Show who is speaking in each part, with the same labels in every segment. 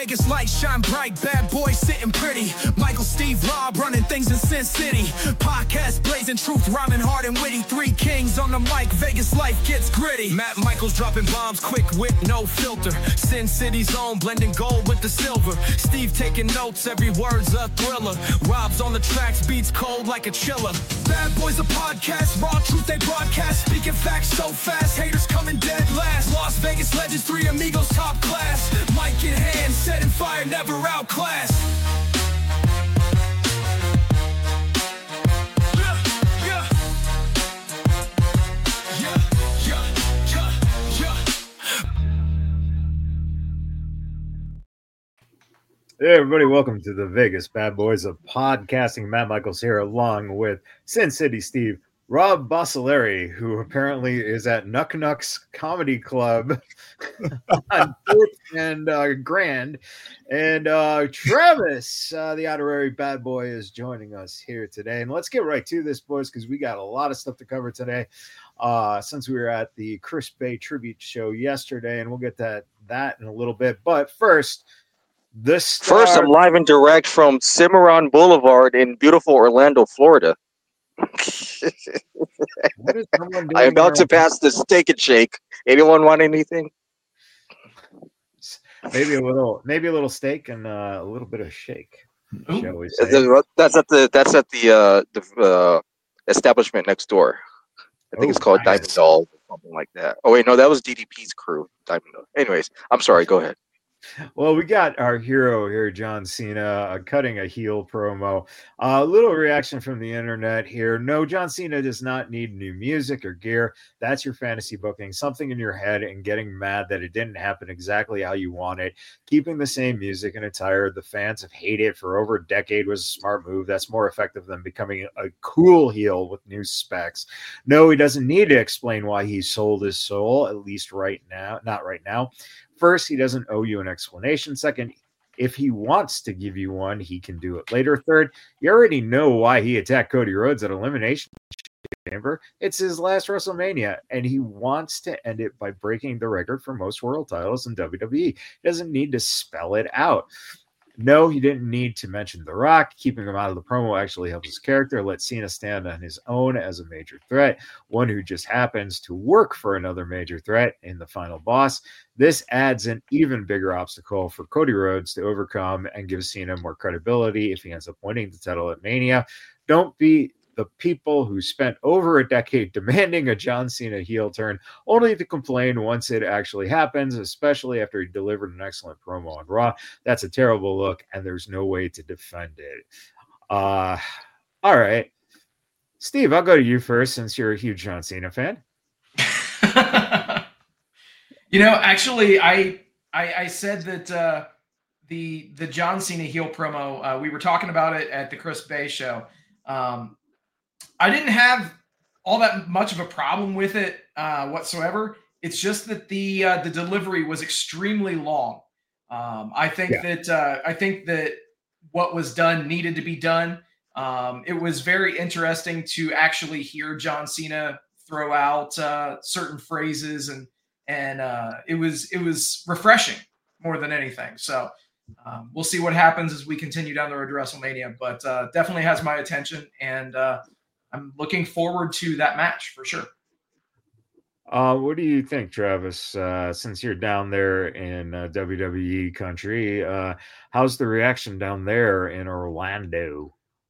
Speaker 1: Vegas lights shine bright, bad boys sitting pretty. Michael, Steve, Rob running things in Sin City. Podcast blazing truth, rhyming hard and witty. Three kings on the mic, Vegas life gets gritty. Matt Michaels dropping bombs, quick wit, no filter. Sin City's own, blending gold with the silver. Steve taking notes, every word's a thriller. Rob's on the tracks, beats cold like a chiller. Bad boys a podcast, raw truth they broadcast. Speaking facts so fast, haters coming dead last. Las Vegas legends, three amigos top class. Mic in hand, setting fire, never outclassed.
Speaker 2: Hey everybody, welcome to the Vegas Bad Boys of Podcasting. Matt Michaels here along with Sin City Steve, Rob Bossoleri, who apparently is at Nuck Nuck's Comedy Club on 4th and Grand, and Travis, the honorary bad boy, is joining us here today. And let's get right to this, boys, because we got a lot of stuff to cover today since we were at the Chris Bay tribute show yesterday, and we'll get to that in a little bit. But first,
Speaker 3: First, I'm live and direct from Cimarron Boulevard in beautiful Orlando, Florida. I'm about to pass the Steak and Shake. Anyone want anything?
Speaker 2: Maybe a little steak and a little bit of shake. Shall we say?
Speaker 3: That's at the establishment next door. I think it's called Diamond Doll or something like that. Oh wait, no, that was DDP's crew. Diamond Doll. Anyways, I'm sorry. Go ahead.
Speaker 2: Well, we got our hero here, John Cena, cutting a heel promo. A little reaction from the internet here. No, John Cena does not need new music or gear. That's your fantasy booking, something in your head and getting mad that it didn't happen exactly how you want it. Keeping the same music and attire the fans have hated for over a decade was a smart move. That's more effective than becoming a cool heel with new specs. No, he doesn't need to explain why he sold his soul, at least right now. Not right now. First, he doesn't owe you an explanation. Second, if he wants to give you one, he can do it later. Third, you already know why he attacked Cody Rhodes at Elimination Chamber. It's his last WrestleMania, and he wants to end it by breaking the record for most world titles in WWE. He doesn't need to spell it out. No, he didn't need to mention The Rock. Keeping him out of the promo actually helps his character. Let Cena stand on his own as a major threat, one who just happens to work for another major threat in the final boss. This adds an even bigger obstacle for Cody Rhodes to overcome and gives Cena more credibility if he ends up winning the title at Mania. Don't be the people who spent over a decade demanding a John Cena heel turn, only to complain once it actually happens, especially after he delivered an excellent promo on Raw. That's a terrible look, and there's no way to defend it. All right. Steve, I'll go to you first since you're a huge John Cena fan.
Speaker 4: Actually, I said that the John Cena heel promo, we were talking about it at the Chris Bay show. I didn't have all that much of a problem with it whatsoever. It's just that the delivery was extremely long. I think that what was done needed to be done. It was very interesting to actually hear John Cena throw out certain phrases, and it was refreshing more than anything. So we'll see what happens as we continue down the road to WrestleMania, but definitely has my attention, and I'm looking forward to that match for sure.
Speaker 2: What do you think, Travis? Since you're down there in WWE country, how's the reaction down there in Orlando?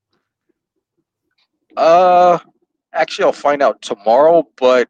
Speaker 3: Actually, I'll find out tomorrow, but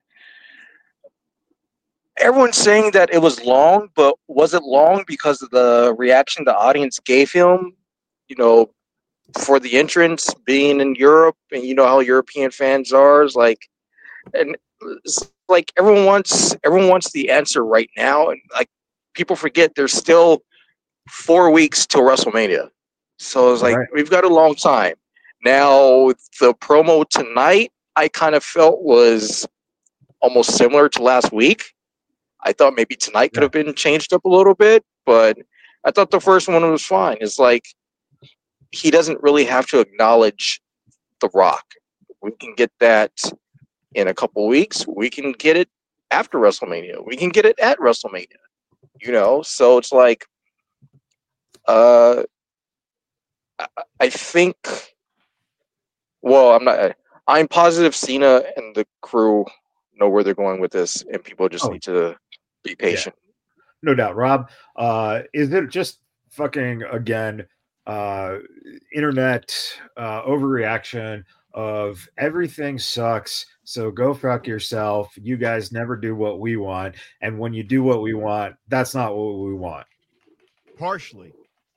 Speaker 3: everyone's saying that it was long, but was it long because of the reaction the audience gave him? For the entrance being in Europe, and you know how European fans are, it's like everyone wants the answer right now, and like people forget there's still 4 weeks till WrestleMania, so it's like We've got a long time. Now the promo tonight I kind of felt was almost similar to last week. I thought maybe tonight could have been changed up a little bit, but I thought the first one was fine. It's like he doesn't really have to acknowledge The Rock. We can get that in a couple weeks. We can get it after WrestleMania. We can get it at WrestleMania. So it's like I think. Well, I'm positive Cena and the crew know where they're going with this, and people just need to be patient.
Speaker 2: Yeah. No doubt, Rob. Is it just fucking again internet overreaction of everything sucks, so go fuck yourself? You guys never do what we want, and when you do what we want, that's not what we want.
Speaker 5: Partially.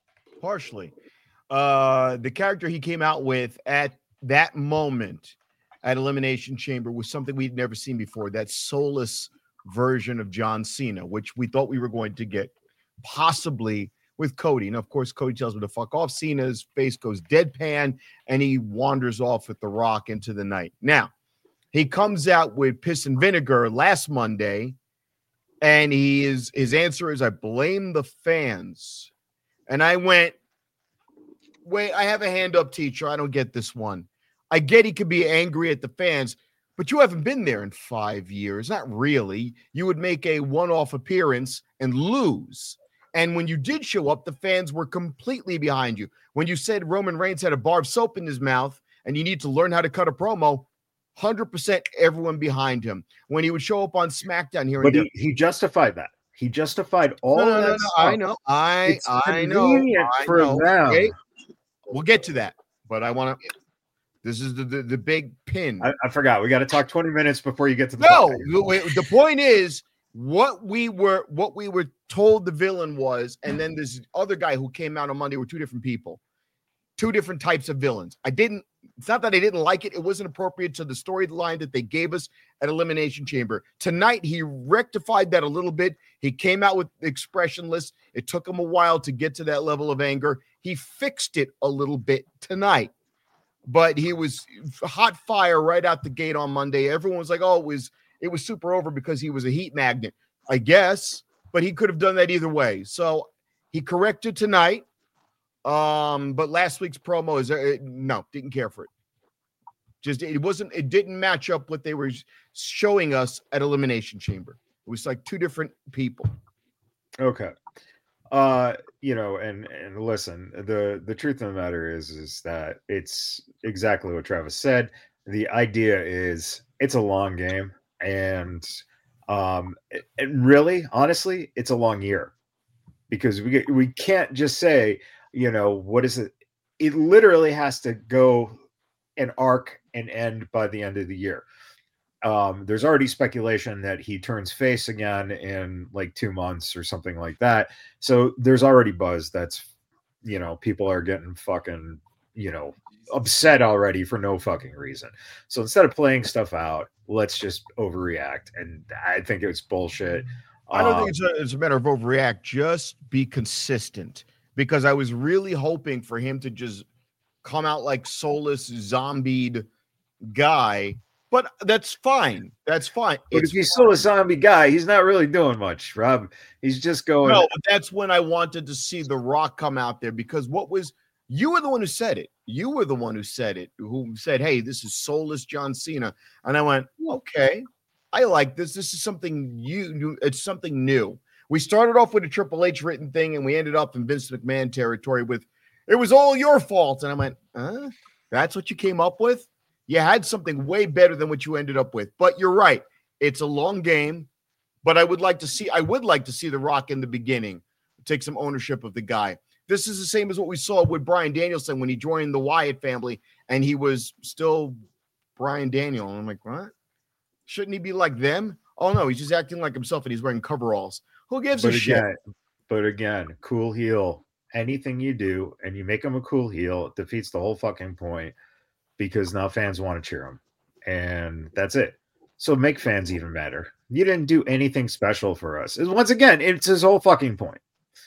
Speaker 5: The character he came out with at that moment at Elimination Chamber was something we'd never seen before. That soulless version of John Cena, which we thought we were going to get possibly with Cody. And of course, Cody tells me to fuck off. Cena's face goes deadpan and he wanders off with The Rock into the night. Now, he comes out with piss and vinegar last Monday, and his answer is, I blame the fans. And I went, wait, I have a hand up, teacher. I don't get this one. I get he could be angry at the fans, but you haven't been there in 5 years. Not really. You would make a one-off appearance and lose. And when you did show up, the fans were completely behind you. When you said Roman Reigns had a bar of soap in his mouth and you need to learn how to cut a promo, 100% everyone behind him. When he would show up on SmackDown here,
Speaker 2: but he justified that. He justified all of that.
Speaker 5: No, I know. I know.
Speaker 2: For them.
Speaker 5: Okay? We'll get to that, but I want to. This is the big pin.
Speaker 2: I forgot. We got to talk 20 minutes before you get to the.
Speaker 5: No, the point is what we were told the villain was, and then this other guy who came out on Monday were two different people, two different types of villains. It's not that I didn't like it. It wasn't appropriate to the storyline that they gave us at Elimination Chamber. Tonight, he rectified that a little bit. He came out with expressionless. It took him a while to get to that level of anger. He fixed it a little bit tonight, but he was hot fire right out the gate on Monday. Everyone was like, oh, it was super over because he was a heat magnet, I guess, but he could have done that either way. So he corrected tonight. But last week's promo didn't care for it. It didn't match up what they were showing us at Elimination Chamber. It was like two different people.
Speaker 2: Okay. And listen, the truth of the matter is that it's exactly what Travis said. The idea is it's a long game, and really, honestly, it's a long year, because we can't just say, what is it? It literally has to go an arc and end by the end of the year. There's already speculation that he turns face again in like 2 months or something like that. So there's already buzz that's, people are getting fucking, upset already for no fucking reason. So instead of playing stuff out, let's just overreact. And I think it's bullshit.
Speaker 5: I don't think it's a matter of overreact. Just be consistent. Because I was really hoping for him to just come out like soulless, zombied guy. But that's fine. But
Speaker 2: if he's still a zombie guy, he's not really doing much, Rob. He's just going.
Speaker 5: No, but that's when I wanted to see The Rock come out there, because you were the one who said it. You were the one who said it, who said, hey, this is soulless John Cena. And I went, okay, I like this. This is something it's something new. We started off with a Triple H written thing, and we ended up in Vince McMahon territory with, it was all your fault. And I went, that's what you came up with? You had something way better than what you ended up with. But you're right. It's a long game, but I would like to see The Rock in the beginning take some ownership of the guy. This is the same as what we saw with Bryan Danielson when he joined the Wyatt family, and he was still Bryan Daniel. And I'm like, what? Shouldn't he be like them? Oh, no, he's just acting like himself, and he's wearing coveralls. Who gives a shit?
Speaker 2: But again, cool heel. Anything you do and you make him a cool heel, it defeats the whole fucking point, because now fans want to cheer him. And that's it. So make fans even better. You didn't do anything special for us. Once again, it's his whole fucking point.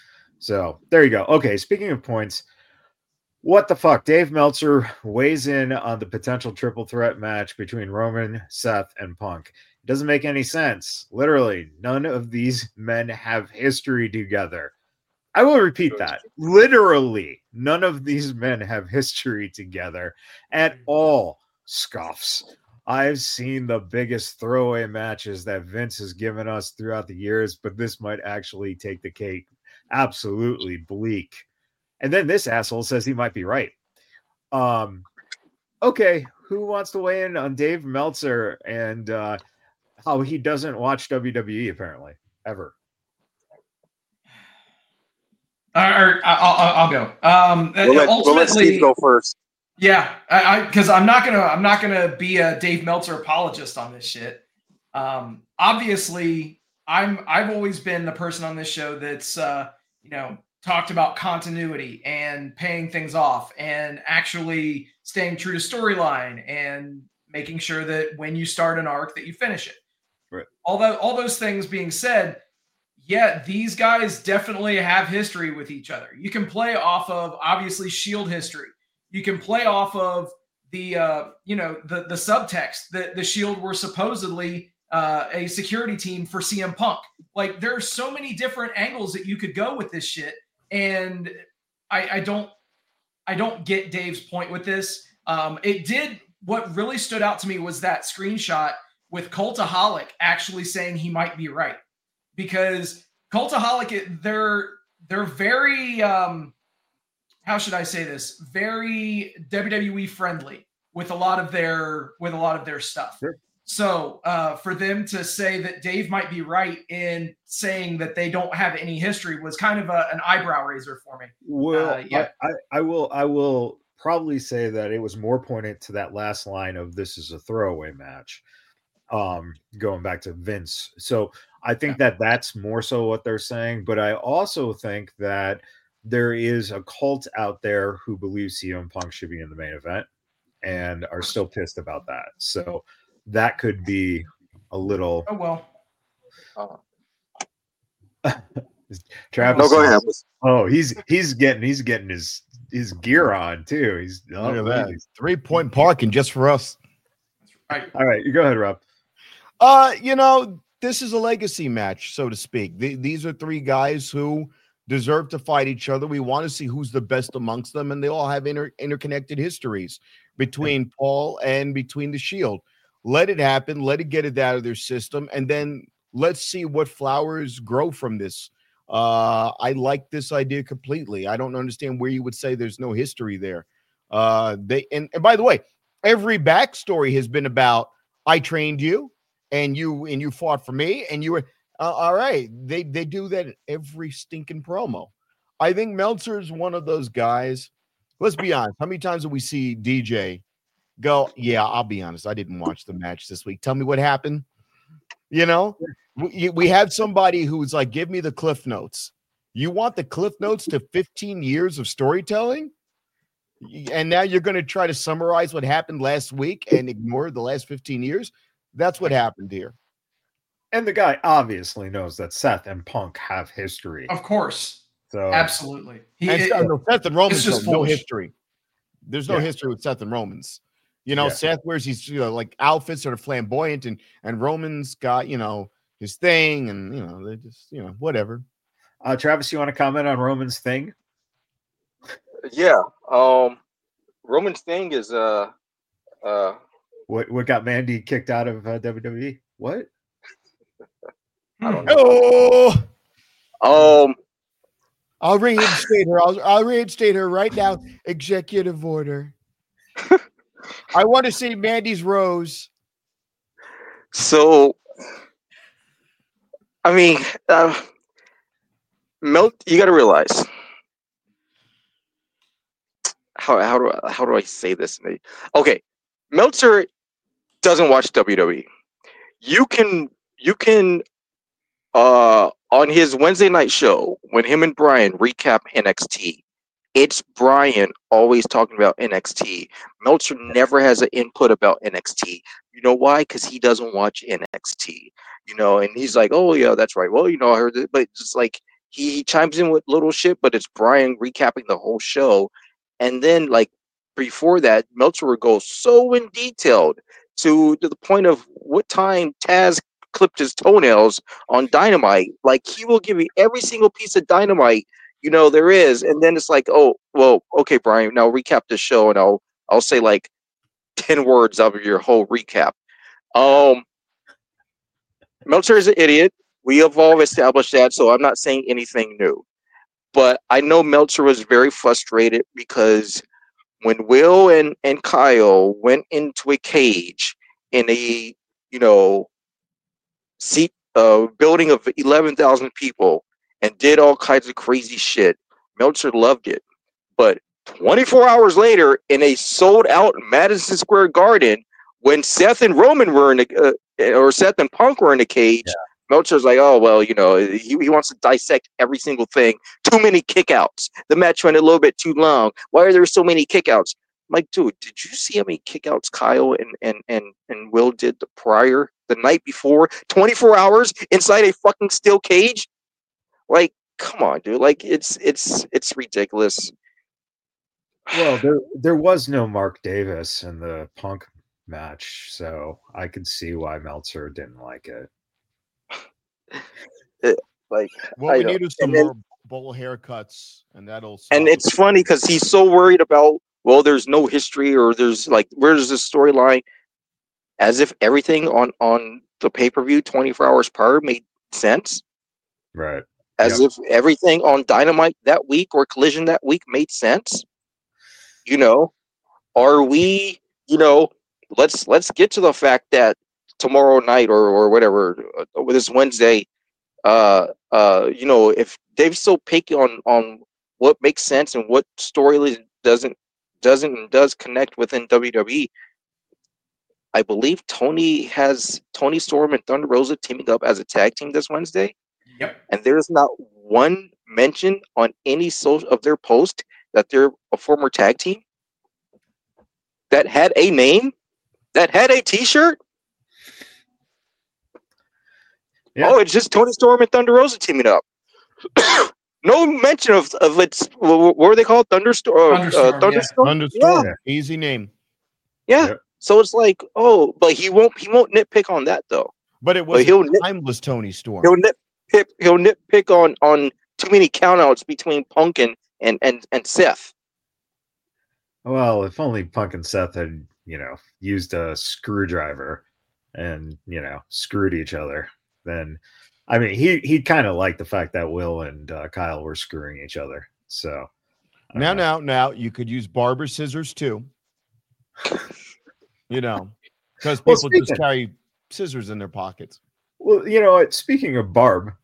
Speaker 2: So there you go. Okay, speaking of points, what the fuck? Dave Meltzer weighs in on the potential triple threat match between Roman, Seth, and Punk. It doesn't make any sense. Literally, none of these men have history together. I will repeat that. Literally, none of these men have history together at all. Scoffs. I've seen the biggest throwaway matches that Vince has given us throughout the years, but this might actually take the cake. Absolutely bleak. And then this asshole says he might be right. Okay, who wants to weigh in on Dave Meltzer and how he doesn't watch WWE apparently ever?
Speaker 4: I'll go.
Speaker 3: We'll let Steve go first.
Speaker 4: Yeah, because I'm not gonna be a Dave Meltzer apologist on this shit. Obviously, I've always been the person on this show that's talked about continuity and paying things off and actually staying true to storyline and making sure that when you start an arc that you finish it.
Speaker 2: Right.
Speaker 4: All those things being said, yeah, these guys definitely have history with each other. You can play off of obviously Shield history. You can play off of the the subtext that the Shield were supposedly a security team for CM Punk. Like there's so many different angles that you could go with this shit, and I don't get Dave's point with this. What really stood out to me was that screenshot with Cultaholic actually saying he might be right, because Cultaholic they're very how should I say this? Very WWE friendly with a lot of their stuff.
Speaker 2: Sure.
Speaker 4: So for them to say that Dave might be right in saying that they don't have any history was kind of an eyebrow raiser for me.
Speaker 2: Well, yeah, I will probably say that it was more pointed to that last line of "this is a throwaway match," going back to Vince. So I think that that's more so what they're saying. But I also think that there is a cult out there who believes CM Punk should be in the main event and are still pissed about that. So that could be a little.
Speaker 4: Oh well.
Speaker 2: Travis.
Speaker 3: No, go ahead.
Speaker 2: Oh, he's getting his gear on too. He's
Speaker 5: look at that 3-point parking just for us.
Speaker 4: Right.
Speaker 2: All right, you go ahead, Rob.
Speaker 5: This is a legacy match, so to speak. These are three guys who deserve to fight each other. We want to see who's the best amongst them, and they all have interconnected histories between Paul and between the Shield. Let it happen. Let it get it out of their system, and then let's see what flowers grow from this. I like this idea completely. I don't understand where you would say there's no history there. And by the way, every backstory has been about I trained you, and you fought for me, and you were. All right, they do that in every stinking promo. I think Meltzer is one of those guys. Let's be honest. How many times do we see DJ go, yeah, I'll be honest, I didn't watch the match this week. Tell me what happened. We have somebody who's like, give me the Cliff Notes. You want the Cliff Notes to 15 years of storytelling? And now you're going to try to summarize what happened last week and ignore the last 15 years? That's what happened here.
Speaker 2: And the guy obviously knows that Seth and Punk have history.
Speaker 4: Of course.
Speaker 2: So
Speaker 4: absolutely.
Speaker 5: Seth and Romans have no
Speaker 4: foolish.
Speaker 5: history. There's no history with Seth and Romans.
Speaker 2: Yeah.
Speaker 5: Seth wears these like outfits that are flamboyant, and Roman's got, his thing, and they just, whatever.
Speaker 2: Travis, you want to comment on Roman's thing?
Speaker 3: Yeah. Roman's thing is
Speaker 2: what got Mandy kicked out of WWE? What?
Speaker 3: I don't know.
Speaker 5: I'll reinstate her. I'll reinstate her right now. Executive order. I want to see Mandy's rose.
Speaker 3: So, I mean, you got to realize how do I say this? Okay, Meltzer doesn't watch WWE. You can on his Wednesday night show, when him and Brian recap NXT, it's Brian always talking about NXT. Meltzer never has an input about NXT. You know why? Because he doesn't watch NXT. And he's like, oh yeah, that's right. Well, I heard it, but just like he chimes in with little shit, but it's Brian recapping the whole show. And then like before that, Meltzer would go so in detailed to the point of what time Taz clipped his toenails on Dynamite. Like he will give you every single piece of Dynamite there is, and then it's like, oh well, okay, Brian, now recap the show, and I'll say like 10 words of your whole recap. Meltzer is an idiot. We have all established that, so I'm not saying anything new. But I know Meltzer was very frustrated because when Will and Kyle went into a cage in a, seat building of 11,000 people and did all kinds of crazy shit, Meltzer loved it. But 24 hours later, in a sold-out Madison Square Garden, when Seth and Roman were or Seth and Punk were in the cage, Meltzer's like, oh, well, he wants to dissect every single thing. Too many kickouts. The match went a little bit too long. Why are there so many kickouts? I'm like, dude, did you see how many kickouts Kyle and Will did the night before? 24 hours inside a fucking steel cage? Like, come on, dude. Like, it's ridiculous.
Speaker 2: Well, there was no Mark Davis in the Punk match, so I could see why Meltzer didn't like it.
Speaker 5: What we need is some more bowl haircuts, and that'll.
Speaker 3: And it's funny because he's so worried about, well, there's no history, or there's like, where's the storyline? As if everything on the pay-per-view 24 hours prior made sense.
Speaker 2: Right.
Speaker 3: As if everything on Dynamite that week or Collision that week made sense. Are we, let's get to the fact that tomorrow night or whatever, this Wednesday, if Dave's so picky on what makes sense and what storyline does connect within WWE, I believe Tony Storm and Thunder Rosa teaming up as a tag team this Wednesday.
Speaker 4: Yep. And
Speaker 3: there's not one mention on any social of their post that they're a former tag team that had a name, that had a T-shirt. Yeah. Oh, it's just Tony Storm and Thunder Rosa teaming up. No mention of its, what were they called? Thunderstorm.
Speaker 5: Thunderstorm. Yeah. Easy name.
Speaker 3: Yeah. Yep. So it's like, oh, but he won't nitpick on that though.
Speaker 5: But it was timeless Tony Storm.
Speaker 3: He'll nitpick on too many countouts between Punk and Seth.
Speaker 2: Well, if only Punk and Seth had, used a screwdriver and, screwed each other, then, I mean, he kind of liked the fact that Will and Kyle were screwing each other. So
Speaker 5: now you could use barber scissors too. Because people just carry scissors in their pockets.
Speaker 2: Well, speaking of Barb,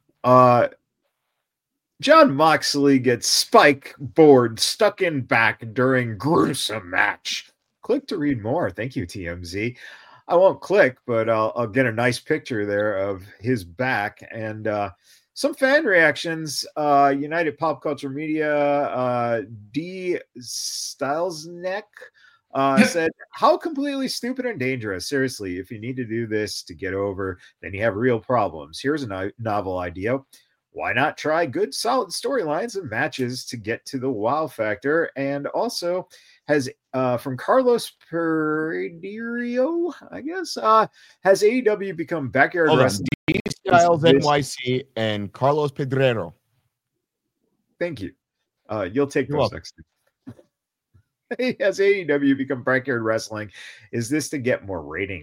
Speaker 2: Jon Moxley gets spike board stuck in back during gruesome match. Click to read more. Thank you, TMZ. I won't click, but I'll get a nice picture there of his back and some fan reactions. United Pop Culture Media, D. Stylesneck said, how completely stupid and dangerous. Seriously, if you need to do this to get over, then you have real problems. Here's a novel idea. Why not try good, solid storylines and matches to get to the wow factor? And also has, from Carlos Peredio, I guess, has AEW become backyard wrestling?
Speaker 5: D Styles NYC and Carlos Pedrero.
Speaker 2: Thank you. You'll take those next time. Has AEW become backyard wrestling? Is this to get more ratings? ?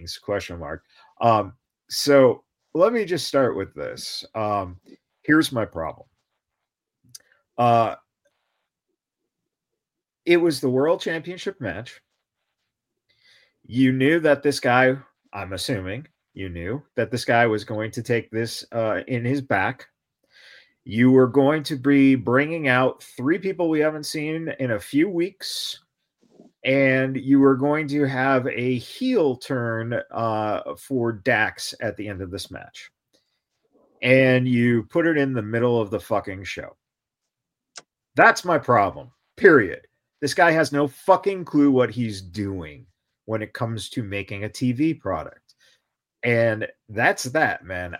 Speaker 2: So let me just start with this. Here's my problem. It was the World Championship match. You knew that this guy, I'm assuming, you knew that this guy was going to take this in his back. You were going to be bringing out 3 people we haven't seen in a few weeks. And you were going to have a heel turn for Dax at the end of this match. And you put it in the middle of the fucking show. That's my problem, period. This guy has no fucking clue what he's doing when it comes to making a TV product. And that's that, man.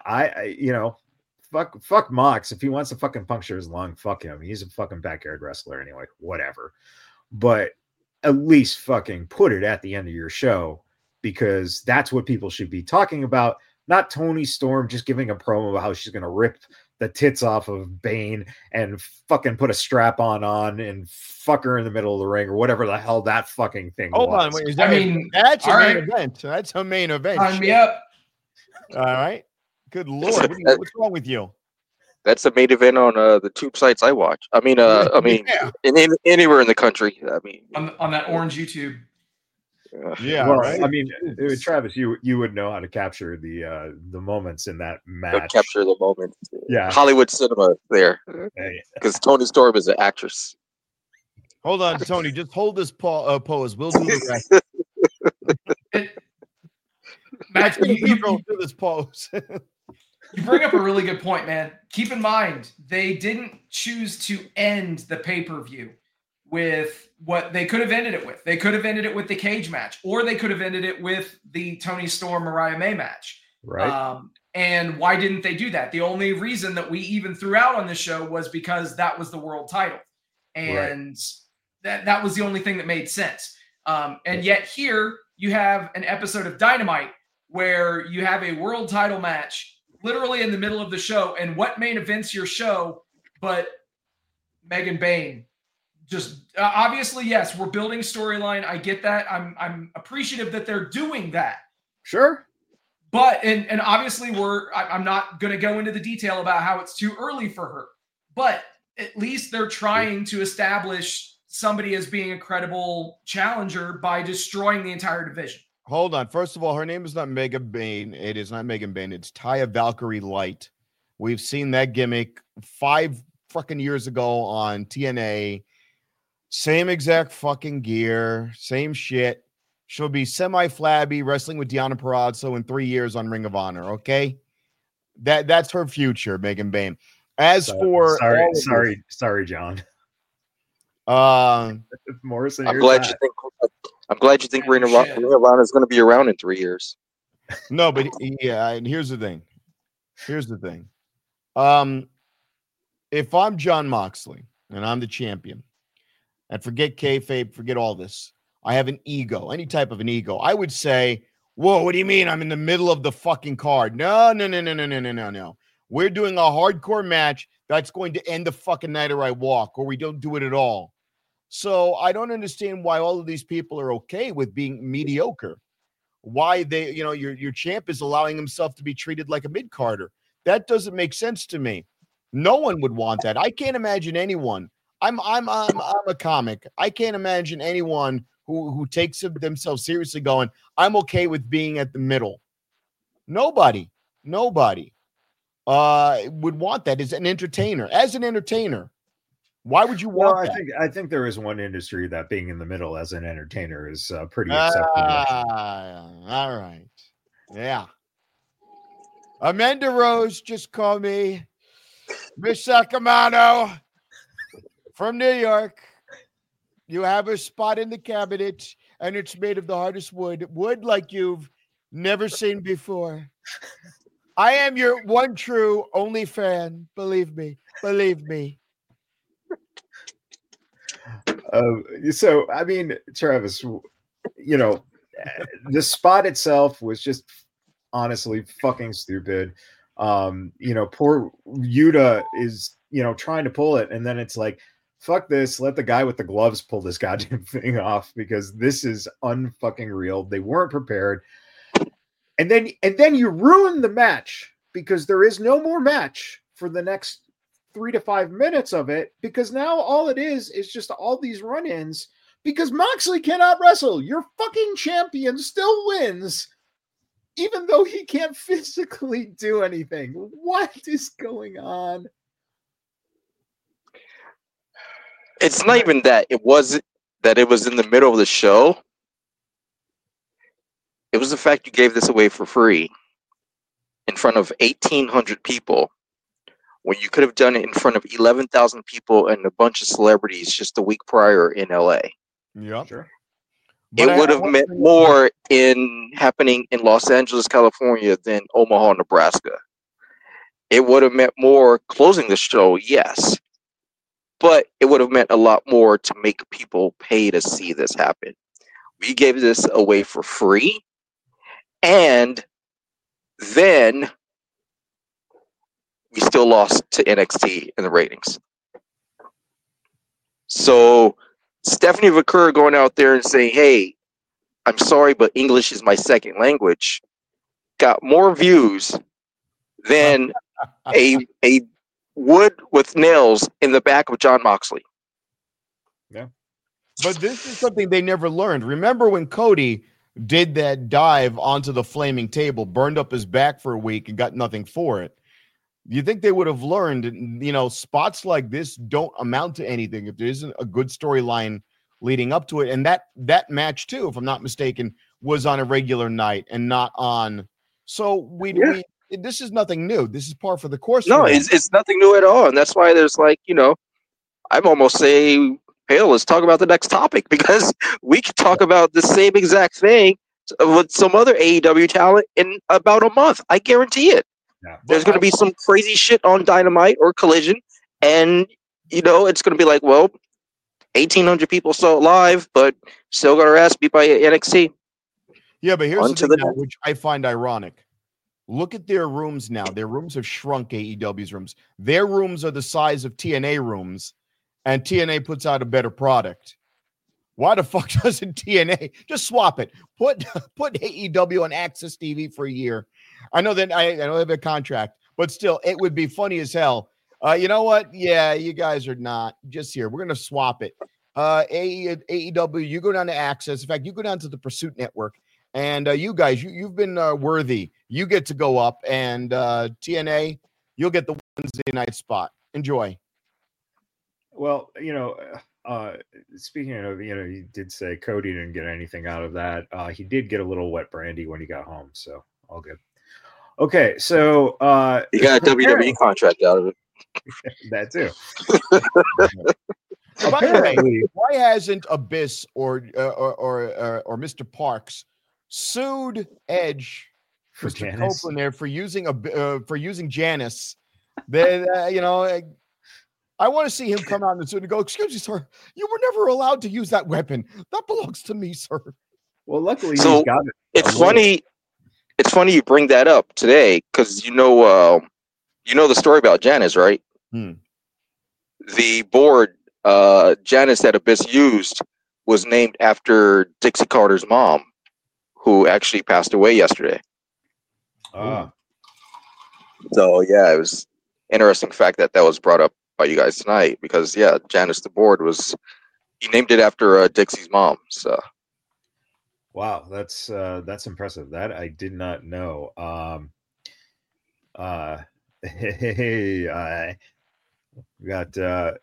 Speaker 2: Fuck Mox. If he wants to fucking puncture his lung, fuck him. He's a fucking backyard wrestler anyway, whatever. But at least fucking put it at the end of your show, because that's what people should be talking about. Not Tony Storm just giving a promo about how she's going to rip the tits off of Bane and fucking put a strap on and fuck her in the middle of the ring or whatever the hell that fucking thing was.
Speaker 5: Hold on. Wait, that's a main event. That's a main event.
Speaker 4: Sign me up.
Speaker 5: All right. Good Lord. What's wrong with you?
Speaker 3: That's the main event on the tube sites I watch.
Speaker 5: Yeah.
Speaker 3: Anywhere in the country.
Speaker 4: On that orange YouTube.
Speaker 5: Yeah,
Speaker 2: well,
Speaker 5: right.
Speaker 2: Travis, you would know how to capture the moments in that match.
Speaker 3: Capture the moment.
Speaker 2: Yeah,
Speaker 3: Hollywood cinema there, because Toni Storm is an actress.
Speaker 5: Hold on, Tony. Just hold this pose. We'll do the rest.
Speaker 4: Matt,
Speaker 5: you go through this pose.
Speaker 4: You bring up a really good point, man. Keep in mind, they didn't choose to end the pay-per-view with what they could have ended it with. They could have ended it with the cage match, or they could have ended it with the Toni Storm Mariah May match.
Speaker 2: right.
Speaker 4: And why didn't they do that? The only reason that we even threw out on the show was because that was the world title. And that was the only thing that made sense. And yet here you have an episode of Dynamite where you have a world title match literally in the middle of the show. And what main events your show but Megan Bayne? Just obviously, yes, we're building storyline. I get that. I'm appreciative that they're doing that.
Speaker 2: Sure.
Speaker 4: But and obviously I'm not going to go into the detail about how it's too early for her. But at least they're trying to establish somebody as being a credible challenger by destroying the entire division.
Speaker 5: Hold on. First of all, her name is not Megan Bayne. It is not Megan Bayne. It's Taya Valkyrie Light. We've seen that gimmick 5 fucking years ago on TNA. Same exact fucking gear, same shit. She'll be semi-flabby wrestling with Deonna Purrazzo in 3 years on Ring of Honor. Okay, that's her future, Megan Bayne. As for
Speaker 2: sorry, John. Morrison,
Speaker 3: I'm glad you think Ring of Honor is going to be around in 3 years.
Speaker 5: No, but yeah, and here's the thing. If I'm Jon Moxley and I'm the champion, and forget kayfabe, forget all this, I have an ego, any type of an ego. I would say, whoa, what do you mean? I'm in the middle of the fucking card. No. We're doing a hardcore match that's going to end the fucking night or I walk, or we don't do it at all. So I don't understand why all of these people are okay with being mediocre. Why they, your champ is allowing himself to be treated like a mid-carder. That doesn't make sense to me. No one would want that. I can't imagine anyone. I'm a comic. I can't imagine anyone who takes themselves seriously going, I'm okay with being at the middle. Nobody would want that as an entertainer. Why would you want that?
Speaker 2: I think there is one industry that being in the middle as an entertainer is pretty acceptable.
Speaker 5: All right. Yeah. Amanda Rose, just call me Miss Sacamano from New York. You have a spot in the cabinet, and it's made of the hardest wood like you've never seen before. I am your one true only fan. Believe me.
Speaker 2: So, I mean, Travis, the spot itself was just honestly fucking stupid. Poor Yuta is, trying to pull it, and then it's like, fuck this, let the guy with the gloves pull this goddamn thing off, because this is unfucking real. They weren't prepared. And then you ruin the match, because there is no more match for the next 3 to 5 minutes of it, because now all it is just all these run-ins, because Moxley cannot wrestle. Your fucking champion still wins, even though he can't physically do anything. What is going on?
Speaker 3: It's not even that it was in the middle of the show. It was the fact you gave this away for free in front of 1,800 people, when you could have done it in front of 11,000 people and a bunch of celebrities just a week prior in LA.
Speaker 5: Yeah, sure.
Speaker 3: It would have meant more happening in Los Angeles, California than Omaha, Nebraska. It would have meant more closing the show, yes. But it would have meant a lot more to make people pay to see this happen. We gave this away for free. And then we still lost to NXT in the ratings. So Stephanie Vaquer going out there and saying, hey, I'm sorry, but English is my second language, got more views than a wood with nails in the back of John Moxley.
Speaker 2: Yeah.
Speaker 5: But this is something they never learned. Remember when Cody did that dive onto the flaming table, burned up his back for a week and got nothing for it? You think they would have learned, spots like this don't amount to anything if there isn't a good storyline leading up to it. And that match too, if I'm not mistaken, was on a regular night and not on. So this is nothing new. This is par for the course.
Speaker 3: No, it's nothing new at all. And that's why there's I'm almost say, hey, let's talk about the next topic, because we could talk about the same exact thing with some other AEW talent in about a month. I guarantee it. Yeah. There's going to be some crazy shit on Dynamite or Collision, and it's going to be like, well, 1,800 people saw it live, but still got our ass beat by NXT.
Speaker 5: Yeah, but here's the thing now, which I find ironic. Look at their rooms now. Their rooms have shrunk. AEW's rooms. Their rooms are the size of TNA rooms, and TNA puts out a better product. Why the fuck doesn't TNA just swap it? Put AEW on Access TV for a year. I know that I don't have a contract, but still, it would be funny as hell. You know what? Yeah, you guys are not just here. We're gonna swap it. AEW, you go down to Access. In fact, you go down to the Pursuit Network, and you guys, you've been worthy. You get to go up, and TNA, you'll get the Wednesday night spot. Enjoy.
Speaker 2: Well, speaking of, you did say Cody didn't get anything out of that. He did get a little wet brandy when he got home, so all good. Okay, so
Speaker 3: he got a WWE contract out of it.
Speaker 2: That too.
Speaker 5: By the way, why hasn't Abyss or Mr. Parks sued Edge,
Speaker 2: for
Speaker 5: Mr.
Speaker 2: Janice?
Speaker 5: Copeland there for using Janice? Then I want to see him come out in the suit and go, "Excuse me, sir, you were never allowed to use that weapon. That belongs to me, sir."
Speaker 2: Well, luckily,
Speaker 3: so
Speaker 2: he's got it.
Speaker 3: It's funny. It's funny you bring that up today, because the story about Janice, right? The board Janice that Abyss used was named after Dixie Carter's mom, who actually passed away yesterday. So yeah, it was interesting fact that was brought up by you guys tonight, because Janice, the board, he named it after Dixie's mom. So
Speaker 2: wow, that's impressive. That I did not know. We got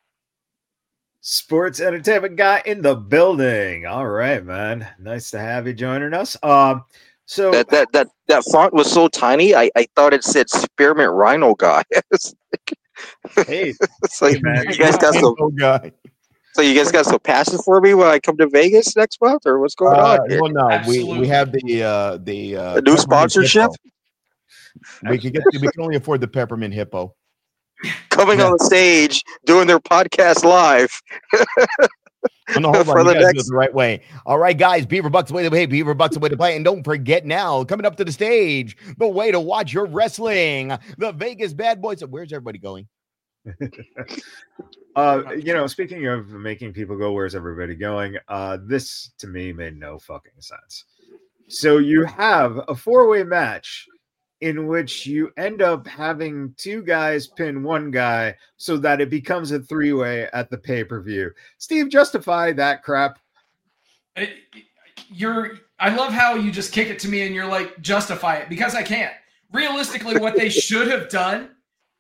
Speaker 2: sports entertainment guy in the building. All right, man. Nice to have you joining us. So
Speaker 3: that font was so tiny, I thought it said Spearmint Rhino guy.
Speaker 2: Hey,
Speaker 3: man, you guys got some guy. So you guys got some passes for me when I come to Vegas next month, or what's going on here?
Speaker 5: Well, no, we have the
Speaker 3: new sponsorship.
Speaker 5: We can only afford the Peppermint Hippo.
Speaker 3: Coming on the stage, doing their podcast live.
Speaker 5: No, hold on. You gotta do it the right way. All right, guys. Beaver Bucks way to play. Beaver Bucks the way to play. And don't forget now, coming up to the stage, the way to watch your wrestling. The Vegas Bad Boys. Where's everybody going?
Speaker 2: Speaking of making people go, where's everybody going? This to me made no fucking sense. So you have a 4-way match in which you end up having 2 guys pin 1 guy so that it becomes a 3-way at the pay-per-view. Steve, justify that crap.
Speaker 4: I love how you just kick it to me and you're like, justify it, because I can't. Realistically, what they should have done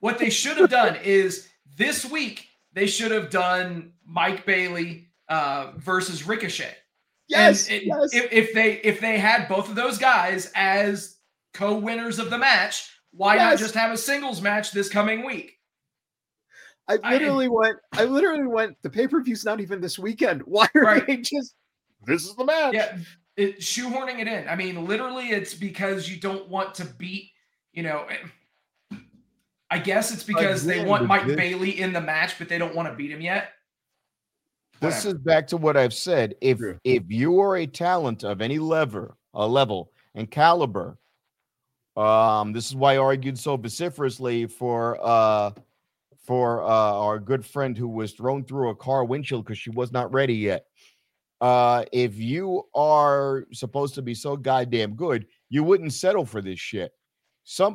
Speaker 4: is this week they should have done Mike Bailey versus Ricochet.
Speaker 5: Yes,
Speaker 4: yes. If they had both of those guys as co-winners of the match, why not just have a singles match this coming week?
Speaker 2: I literally went, the pay-per-view's not even this weekend. Why are they just, this is the match?
Speaker 4: Yeah, shoehorning it in. I mean, literally it's because you don't want to beat, I guess it's because they want Mike Bailey in the match, but they don't want to beat him yet.
Speaker 5: This is back to what I've said. If you are a talent of any level and caliber, this is why I argued so vociferously for our good friend who was thrown through a car windshield because she was not ready yet. If you are supposed to be so goddamn good, you wouldn't settle for this shit.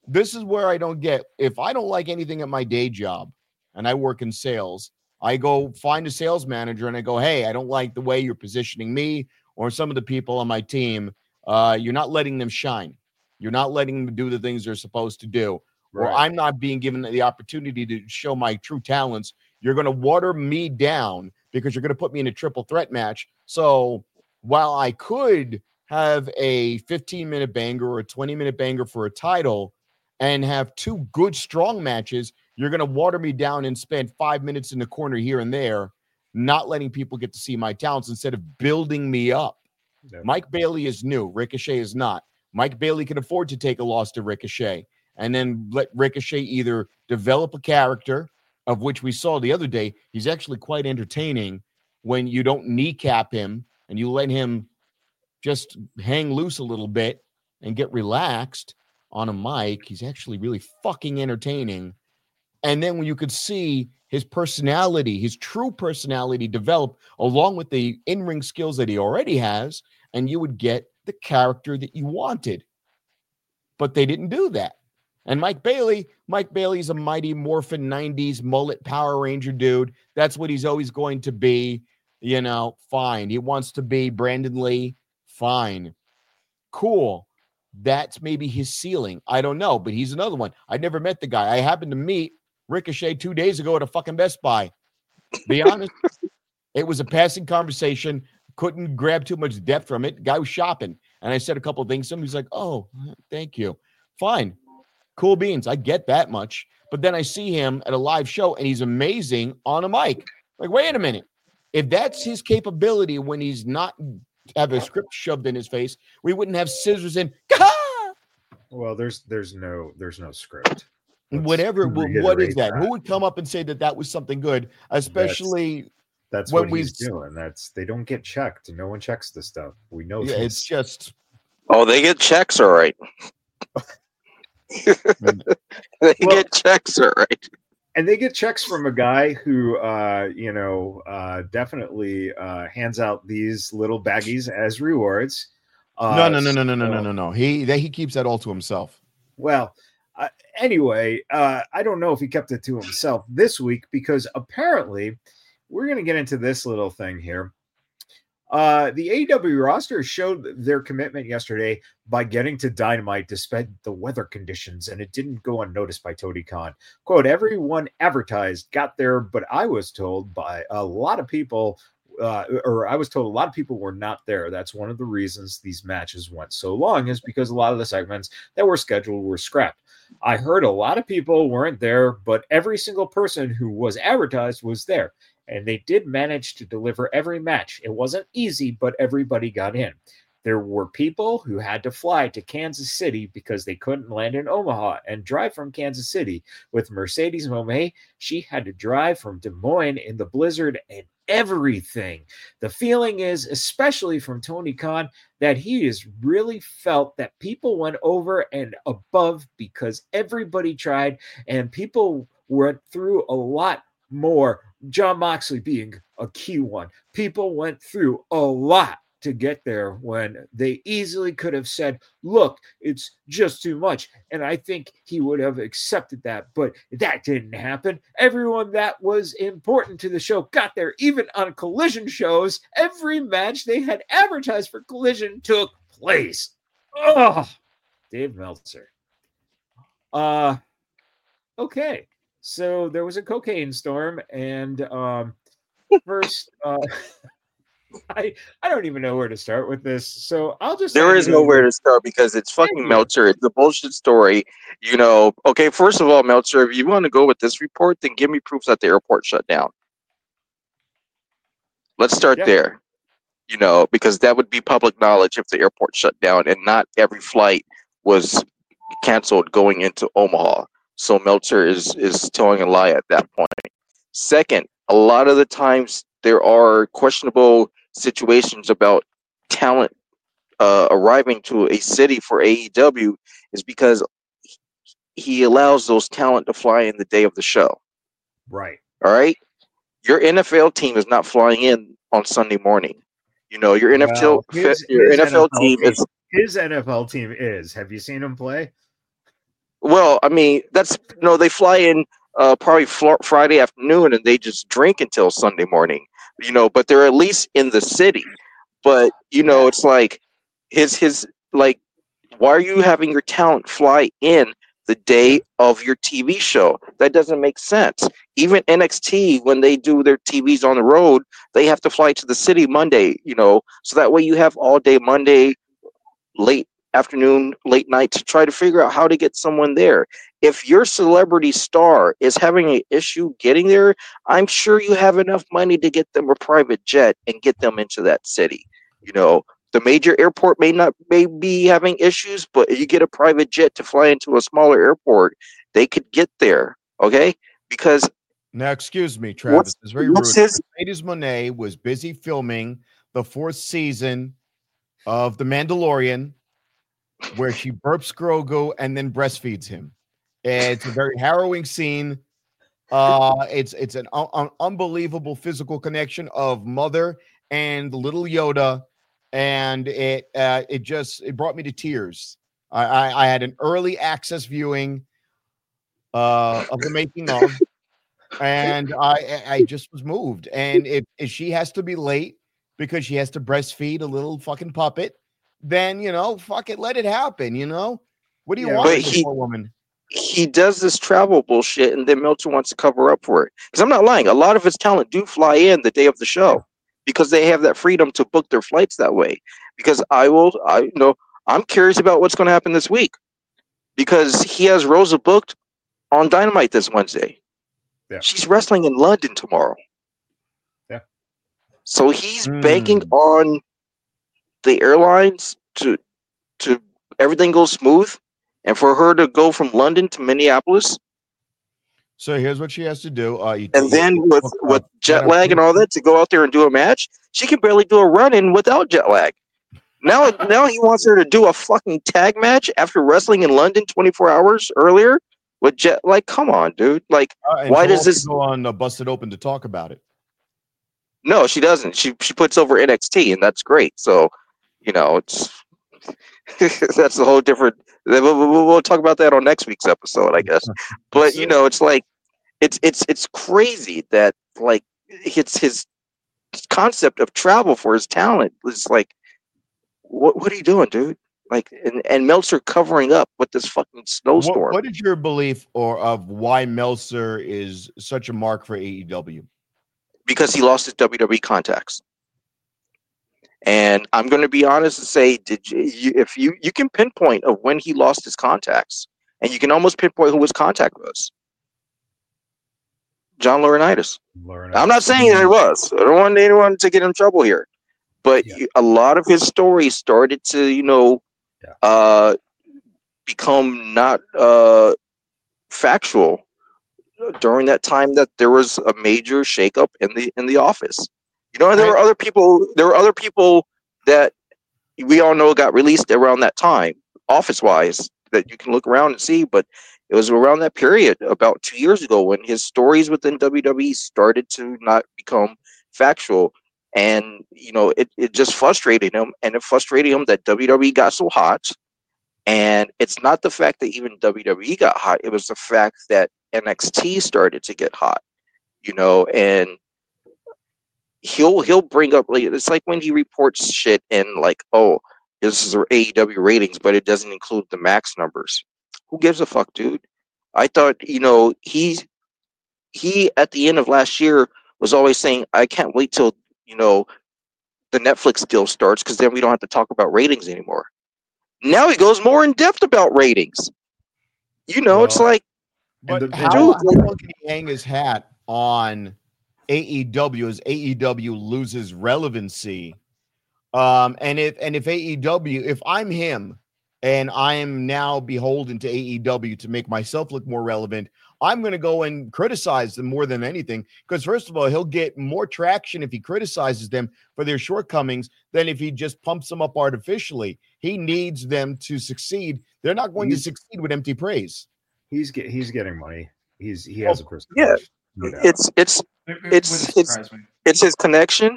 Speaker 5: this is where I don't get. If I don't like anything at my day job and I work in sales, I go find a sales manager and I go, hey, I don't like the way you're positioning me or some of the people on my team. You're not letting them shine. You're not letting them do the things they're supposed to do. Right. Or I'm not being given the opportunity to show my true talents. You're going to water me down because you're going to put me in a triple threat match. So while I could have a 15-minute banger or a 20-minute banger for a title and have two good, strong matches, you're going to water me down and spend 5 minutes in the corner here and there, not letting people get to see my talents instead of building me up. Yeah. Mike Bailey is new. Ricochet is not. Mike Bailey can afford to take a loss to Ricochet and then let Ricochet either develop a character, of which we saw the other day. He's actually quite entertaining when you don't kneecap him and you let him just hang loose a little bit and get relaxed on a mic. He's actually really fucking entertaining. And then when you could see his personality, his true personality develop along with the in-ring skills that he already has, and you would get the character that you wanted. But they didn't do that. And Mike Bailey's a Mighty Morphin 90s mullet Power Ranger dude. That's what he's always going to be. You know, fine. He wants to be Brandon Lee. Fine. Cool. That's maybe his ceiling. I don't know, but he's another one. I never met the guy. I happened to meet Ricochet 2 days ago at a fucking Best Buy. Be honest, it was a passing conversation. Couldn't grab too much depth from it. Guy was shopping, and I said a couple of things to him. He's like, "Oh, thank you. Fine, cool beans. I get that much." But then I see him at a live show, and he's amazing on a mic. Like, wait a minute. If that's his capability when he's not have a script shoved in his face, we wouldn't have scissors in.
Speaker 2: Well, there's no script.
Speaker 5: Whatever. What is that? Who would come up and say that was something good? Especially
Speaker 2: that's what he's doing. They don't get checked. No one checks this stuff. We know.
Speaker 5: Yeah, it's just.
Speaker 3: Oh, they get checks, all right. They get checks, all right.
Speaker 2: And they get checks from a guy who, definitely hands out these little baggies as rewards.
Speaker 5: No. He keeps that all to himself.
Speaker 2: Well, anyway, I don't know if he kept it to himself this week because apparently we're going to get into this little thing here. The AEW roster showed their commitment yesterday by getting to Dynamite despite the weather conditions, and it didn't go unnoticed by Tony Khan. Quote, everyone advertised got there, but I was told by a lot of people, were not there. That's one of the reasons these matches went so long is because a lot of the segments that were scheduled were scrapped. I heard a lot of people weren't there, but every single person who was advertised was there. And they did manage to deliver every match. It wasn't easy, but everybody got in. There were people who had to fly to Kansas City because they couldn't land in Omaha and drive from Kansas City. With Mercedes Moné, she had to drive from Des Moines in the blizzard and everything. The feeling is, especially from Tony Khan, that he has really felt that people went over and above because everybody tried and people went through a lot more. Jon Moxley being a key one. People went through a lot to get there when they easily could have said, look, it's just too much. And I think he would have accepted that, but that didn't happen. Everyone that was important to the show got there. Even on Collision shows, every match they had advertised for Collision took place. Oh, Dave Meltzer. Okay. So there was a cocaine storm, and first, I don't even know where to start with this. So I'll just
Speaker 3: there is nowhere to start because it's fucking Meltzer. It's a bullshit story. You know, okay, first of all, Meltzer, if you want to go with this report, then give me proof that the airport shut down. Let's start there. You know, because that would be public knowledge if the airport shut down and not every flight was canceled going into Omaha. So Meltzer is telling a lie at that point. Second, a lot of the times there are questionable situations about talent arriving to a city for AEW is because he allows those talent to fly in the day of the show.
Speaker 2: Right.
Speaker 3: All right. Your NFL team is not flying in on Sunday morning. You know, your NFL team is.
Speaker 2: His NFL team is. Have you seen him play?
Speaker 3: Well, I mean, that's no. They fly in probably Friday afternoon, and they just drink until Sunday morning. But they're at least in the city. But it's like his like, why are you having your talent fly in the day of your TV show? That doesn't make sense. Even NXT, when they do their TVs on the road, they have to fly to the city Monday. So that way you have all day Monday, late afternoon, late night to try to figure out how to get someone there. If your celebrity star is having an issue getting there, I'm sure you have enough money to get them a private jet and get them into that city. The major airport may be having issues, but if you get a private jet to fly into a smaller airport, they could get there. Okay, because
Speaker 5: now, excuse me, Travis, it's very rude. Mercedes Moné was busy filming the 4th season of The Mandalorian, where she burps Grogu and then breastfeeds him. It's a very harrowing scene. It's an unbelievable physical connection of mother and little Yoda, and it brought me to tears. I had an early access viewing of the making of, and I just was moved. And if she has to be late because she has to breastfeed a little fucking puppet, then fuck it, let it happen. What do you want from a poor woman?
Speaker 3: He does this travel bullshit, and then Meltzer wants to cover up for it. Because I'm not lying, a lot of his talent do fly in the day of the show because they have that freedom to book their flights that way. Because I'm curious about what's going to happen this week, because he has Rosa booked on Dynamite this Wednesday. Yeah. She's wrestling in London tomorrow.
Speaker 2: Yeah.
Speaker 3: So he's banking on the airlines to everything goes smooth, and for her to go from London to Minneapolis.
Speaker 5: So here's what she has to do.
Speaker 3: Then with jet lag and all that, to go out there and do a match, she can barely do a run-in without jet lag. Now he wants her to do a fucking tag match after wrestling in London 24 hours earlier with jet. Like, come on, dude. Like, why does this
Speaker 5: go on Busted Open to talk about it?
Speaker 3: No, she doesn't. She puts over NXT, and that's great. So, it's that's a whole different. We'll talk about that on next week's episode, I guess. But it's like it's crazy that like it's his concept of travel for his talent is like, what are you doing, dude? Like, and Meltzer covering up with this fucking snowstorm.
Speaker 5: What is your belief of why Meltzer is such a mark for AEW?
Speaker 3: Because he lost his WWE contacts. And I'm going to be honest and say, if you can pinpoint of when he lost his contacts, and you can almost pinpoint who his contact was. John Laurinaitis. I'm not saying that it was. I don't want anyone to get in trouble here. But a lot of his stories started to, become not factual during that time that there was a major shakeup in the office. And there were other people. There were other people that we all know got released around that time, office-wise, that you can look around and see. But it was around that period, about 2 years ago, when his stories within WWE started to not become factual, and it just frustrated him, and it frustrated him that WWE got so hot. And it's not the fact that even WWE got hot; it was the fact that NXT started to get hot. And he'll bring up, like, it's like when he reports shit and like, oh, this is AEW ratings, but it doesn't include the max numbers. Who gives a fuck, dude? I thought, he at the end of last year was always saying, I can't wait till, the Netflix deal starts, because then we don't have to talk about ratings anymore. Now he goes more in depth about ratings. It's like,
Speaker 5: but how can he hang his hat on AEW as AEW loses relevancy? And if AEW, if I'm him and I am now beholden to AEW to make myself look more relevant, I'm going to go and criticize them more than anything. Because first of all, he'll get more traction if he criticizes them for their shortcomings than if he just pumps them up artificially. He needs them to succeed. They're not going to succeed with empty praise.
Speaker 2: He's getting money. He has a person.
Speaker 3: Yeah, it's his connection.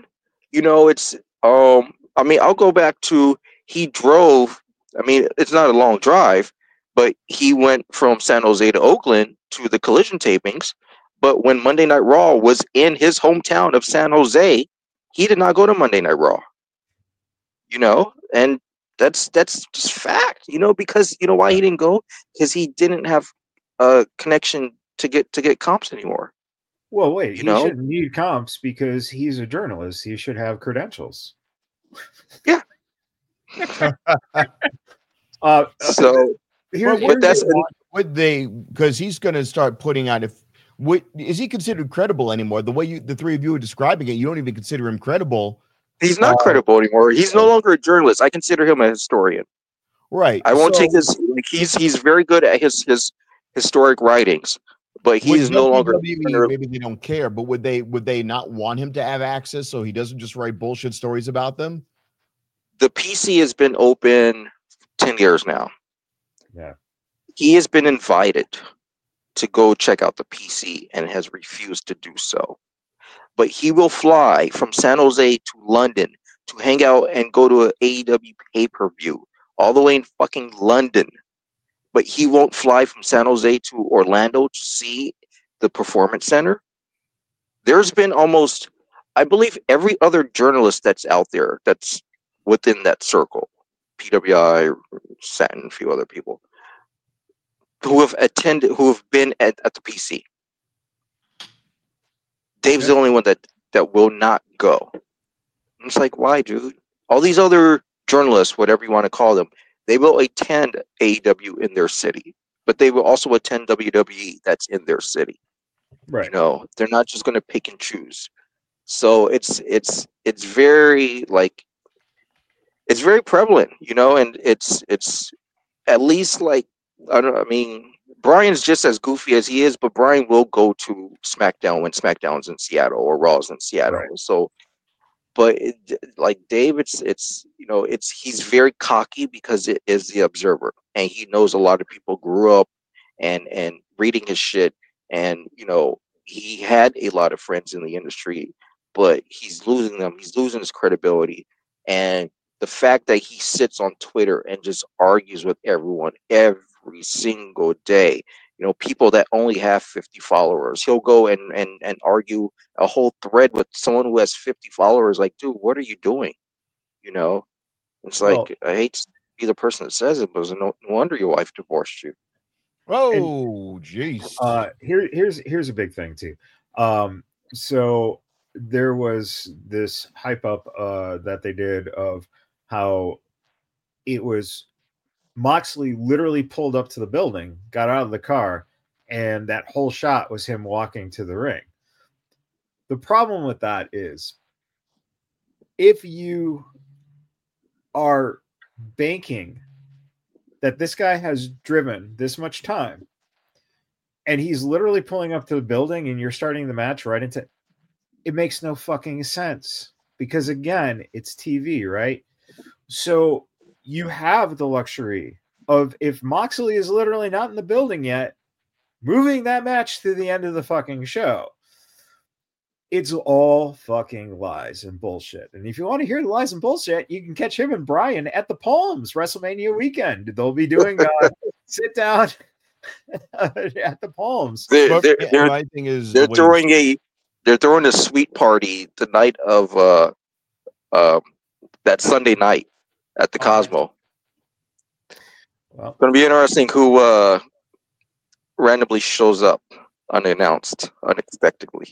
Speaker 3: I'll go back to, he drove. I mean, it's not a long drive, but he went from San Jose to Oakland to the Collision tapings. But when Monday Night Raw was in his hometown of San Jose, he did not go to Monday Night Raw. And that's just fact, because why he didn't go? Because he didn't have a connection to get comps anymore.
Speaker 2: Well, wait, he shouldn't need comps because he's a journalist. He should have credentials.
Speaker 3: Yeah.
Speaker 5: So would they, because he's going to start putting out, is he considered credible anymore? The way the three of you are describing it, you don't even consider him credible.
Speaker 3: He's not credible anymore. He's no longer a journalist. I consider him a historian.
Speaker 5: Right.
Speaker 3: I won't take his. He's very good at his historic writings, but he's no longer.
Speaker 5: Maybe they don't care, but would they not want him to have access so he doesn't just write bullshit stories about them?
Speaker 3: The PC has been open 10 years now.
Speaker 2: Yeah.
Speaker 3: He has been invited to go check out the PC and has refused to do so. But he will fly from San Jose to London to hang out and go to an AEW pay-per-view all the way in fucking London. But he won't fly from San Jose to Orlando to see the Performance Center. There's been almost, I believe, every other journalist that's out there that's within that circle, PWI, Satin, a few other people, who have been at the PC. Dave's the only one that will not go. It's like, why, dude? All these other journalists, whatever you want to call them, they will attend AEW in their city, but they will also attend WWE that's in their city.
Speaker 2: Right.
Speaker 3: They're not just going to pick and choose. So it's very it's very prevalent, and it's at least Brian's just as goofy as he is, but Brian will go to SmackDown when SmackDown's in Seattle or Raw's in Seattle. Right. So, but Dave, he's very cocky because it is the Observer, and he knows a lot of people grew up and reading his shit, and he had a lot of friends in the industry, but he's losing them. He's losing his credibility, and the fact that he sits on Twitter and just argues with everyone every single day, people that only have 50 followers, he'll go and argue a whole thread with someone who has 50 followers. Like, dude, what are you doing? It's like, I hate to be the person that says it, but no wonder your wife divorced you.
Speaker 5: Oh, jeez.
Speaker 2: Here's a big thing too. So there was this hype up that they did of how it was Moxley literally pulled up to the building, got out of the car, and that whole shot was him walking to the ring. The problem with that is if you are banking that this guy has driven this much time and he's literally pulling up to the building and you're starting the match right into it, makes no fucking sense because, again, it's TV, right? So you have the luxury of, if Moxley is literally not in the building yet, moving that match to the end of the fucking show. It's all fucking lies and bullshit. And if you want to hear the lies and bullshit, you can catch him and Brian at the Palms WrestleMania weekend. They'll be doing sit down at the Palms.
Speaker 3: They're throwing a sweet party the night of that Sunday night at the Cosmo. Well, it's going to be interesting who randomly shows up unannounced, unexpectedly.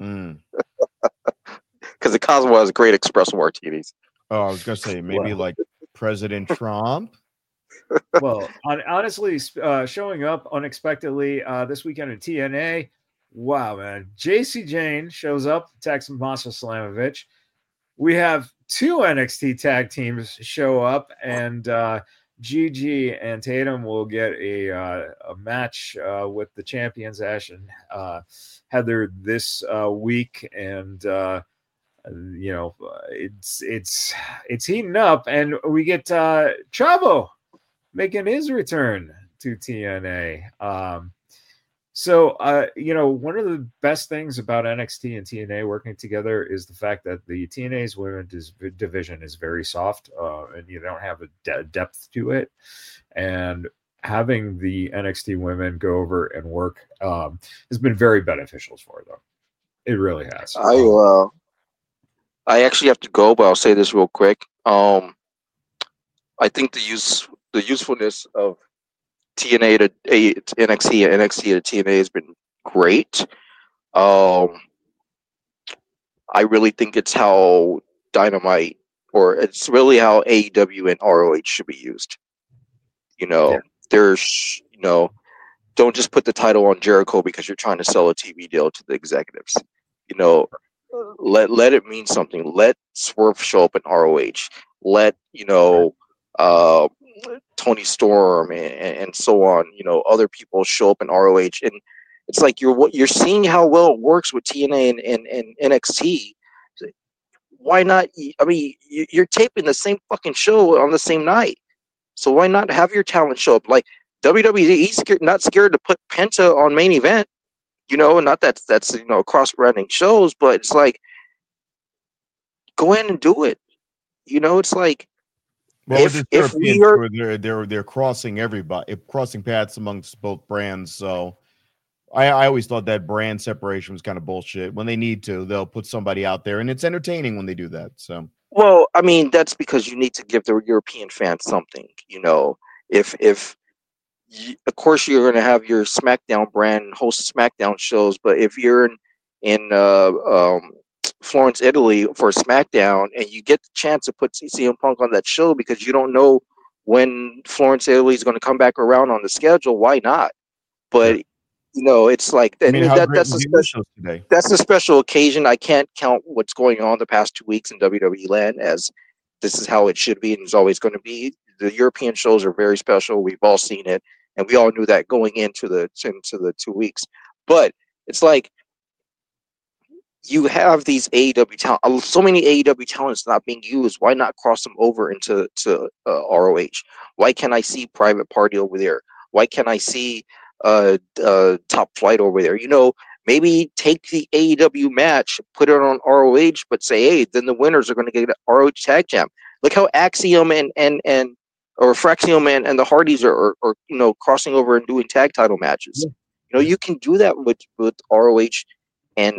Speaker 3: Because the Cosmo has great espresso martinis.
Speaker 5: Oh, I was going to say maybe like President Trump.
Speaker 2: Well, honestly, showing up unexpectedly this weekend in TNA. Wow, man. JC Jane shows up, attacks Masha Slamovich. We have 2 NXT tag teams show up, and Gigi and Tatum will get a match with the champions Ash and Heather this week, and it's heating up, and we get Chavo making his return to TNA. So one of the best things about NXT and TNA working together is the fact that the TNA's women's division is very soft, and you don't have a depth to it. And having the NXT women go over and work has been very beneficial for them. It really has.
Speaker 3: I actually have to go, but I'll say this real quick. I think the usefulness of TNA to NXT and NXT to TNA has been great. I really think it's how Dynamite, or it's really how AEW and ROH should be used. There's, don't just put the title on Jericho because you're trying to sell a TV deal to the executives. Let it mean something. Let Swerve show up in ROH. Let Tony Storm and so on. Other people show up in ROH, and it's like you're seeing how well it works with TNA and NXT. Why not? I mean, you're taping the same fucking show on the same night, so why not have your talent show up? Like WWE's not scared to put Penta on main event. Not that's cross-branding shows, but it's like, go in and do it. It's like, if we are,
Speaker 5: they're crossing everybody, crossing paths amongst both brands. So I always thought that brand separation was kind of bullshit. When they need to, they'll put somebody out there, and it's entertaining when they do that. So,
Speaker 3: well, I mean, that's because you need to give the European fans something. If of course you're going to have your SmackDown brand host SmackDown shows, but if you're in Florence, Italy for SmackDown, and you get the chance to put CM Punk on that show because you don't know when Florence, Italy is going to come back around on the schedule, why not? But it's like that's a special occasion. I can't count what's going on the past 2 weeks in WWE land as this is how it should be and is always going to be. The European shows are very special. We've all seen it, and we all knew that going into the 2 weeks. But it's like you have these AEW talent, so many AEW talents not being used. Why not cross them over into ROH? Why can't I see Private Party over there? Why can't I see Top Flight over there? Maybe take the AEW match, put it on ROH, but say, hey, then the winners are going to get an ROH Tag Jam. Look how Axiom and Fraxium and the Hardys are crossing over and doing tag title matches. Yeah. You can do that with ROH and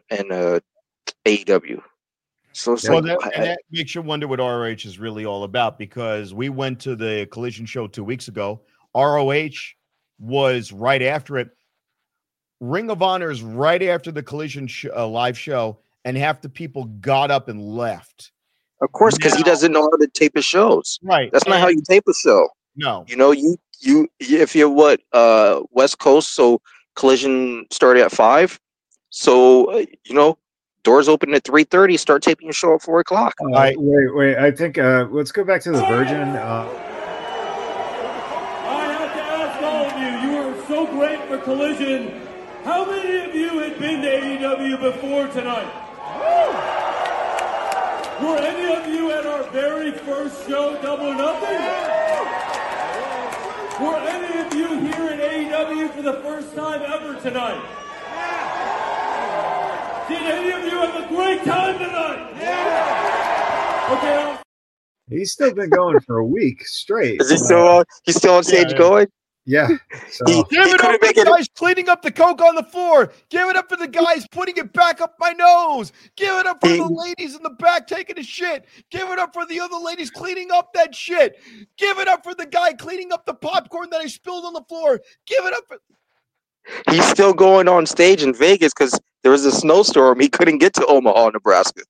Speaker 3: AEW. So it's
Speaker 5: that makes you wonder what ROH is really all about, because we went to the Collision show 2 weeks ago. ROH was right after it. Ring of Honor is right after the Collision live show, and half the people got up and left.
Speaker 3: Of course, because he doesn't know how to tape his shows.
Speaker 5: Right.
Speaker 3: That's not how you tape a show.
Speaker 5: No.
Speaker 3: You if you're West Coast, so Collision started at 5. So doors open at 3:30. Start taping your show at 4 o'clock.
Speaker 2: Wait. I think let's go back to the Virgin.
Speaker 6: I have to ask all of you. You were so great for Collision. How many of you had been to AEW before tonight? Were any of you at our very first show, Double or Nothing? Were any of you here at AEW for the first time ever tonight? Did any of you have a great time tonight? Okay.
Speaker 2: He's still been going for a week straight.
Speaker 3: Is he still he's still on stage going?
Speaker 2: Yeah. So.
Speaker 5: Give it up for the guys cleaning up the coke on the floor. Give it up for the guys putting it back up my nose. Give it up for the ladies in the back taking a shit. Give it up for the other ladies cleaning up that shit. Give it up for the guy cleaning up the popcorn that I spilled on the floor. Give it up for...
Speaker 3: He's still going on stage in Vegas because there was a snowstorm. He couldn't get to Omaha, Nebraska.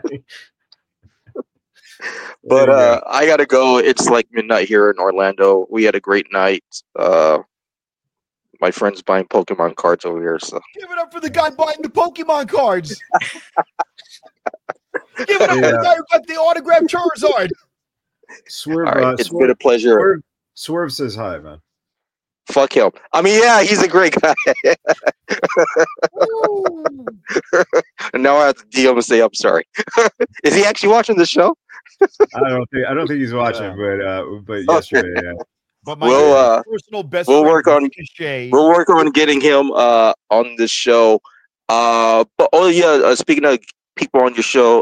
Speaker 3: But I gotta go. It's like midnight here in Orlando. We had a great night. My friend's buying Pokemon cards over here. So
Speaker 5: give it up for the guy buying the Pokemon cards. Give it up for the guy who got the autographed Charizard.
Speaker 2: Swerve,
Speaker 3: right, it's been a pleasure.
Speaker 2: Swerve says hi, man.
Speaker 3: Fuck him. I mean, yeah, he's a great guy. And now I have to DM and say I'm sorry. Is he actually watching the show?
Speaker 2: I don't think he's watching, but yesterday, yeah.
Speaker 5: But my personal best
Speaker 3: we'll work on getting him on the show. But speaking of people on your show,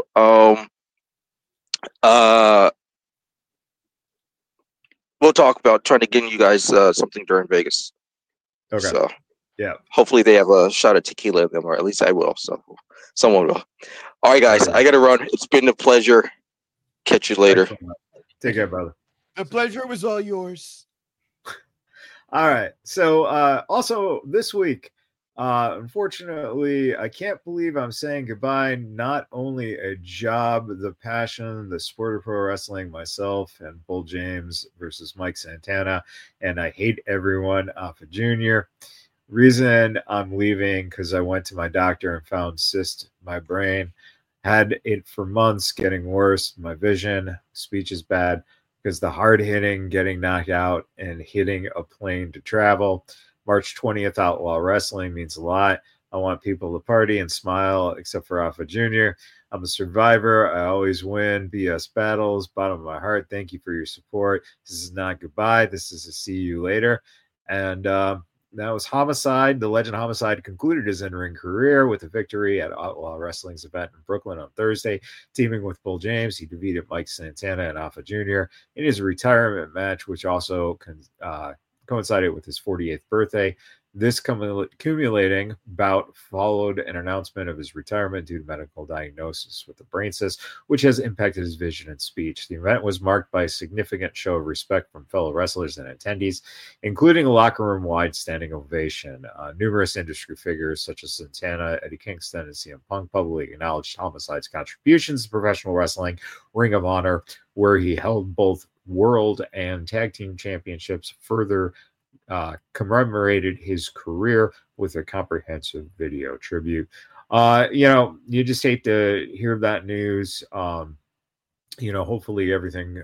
Speaker 3: we'll talk about trying to get you guys something during Vegas.
Speaker 2: Okay.
Speaker 3: So
Speaker 2: yeah,
Speaker 3: hopefully they have a shot of tequila in them, or at least I will. So someone will. All right, guys,
Speaker 2: Okay.
Speaker 3: I got to run. It's been a pleasure. Catch you later.
Speaker 2: Take care, brother.
Speaker 5: The pleasure was all yours.
Speaker 2: All right. So also this week, unfortunately, I can't believe I'm saying goodbye. Not only a job, the passion, the sport of pro wrestling, myself and Bull James versus Mike Santana, and I hate everyone, Alpha Jr. Reason I'm leaving because I went to my doctor and found cyst in my brain. Had it for months, getting worse. My vision, speech is bad because the hard hitting, getting knocked out, and hitting a plane to travel. March 20th, Outlaw Wrestling means a lot. I want people to party and smile, except for Alpha Jr. I'm a survivor. I always win. BS battles, bottom of my heart. Thank you for your support. This is not goodbye. This is a see you later. And that was Homicide. The Legend Homicide concluded his in-ring career with a victory at Outlaw Wrestling's event in Brooklyn on Thursday. Teaming with Bull James, he defeated Mike Santana and Alpha Jr. in his retirement match, which also coincided with his 48th birthday. This accumulating bout followed an announcement of his retirement due to medical diagnosis with a brain cyst, which has impacted his vision and speech. The event was marked by a significant show of respect from fellow wrestlers and attendees, including a locker room-wide standing ovation. Numerous industry figures such as Santana, Eddie Kingston, and CM Punk publicly acknowledged Homicide's contributions to professional wrestling. Ring of Honor, where he held both world and tag team championships, further commemorated his career with a comprehensive video tribute. You just hate to hear that news. Hopefully everything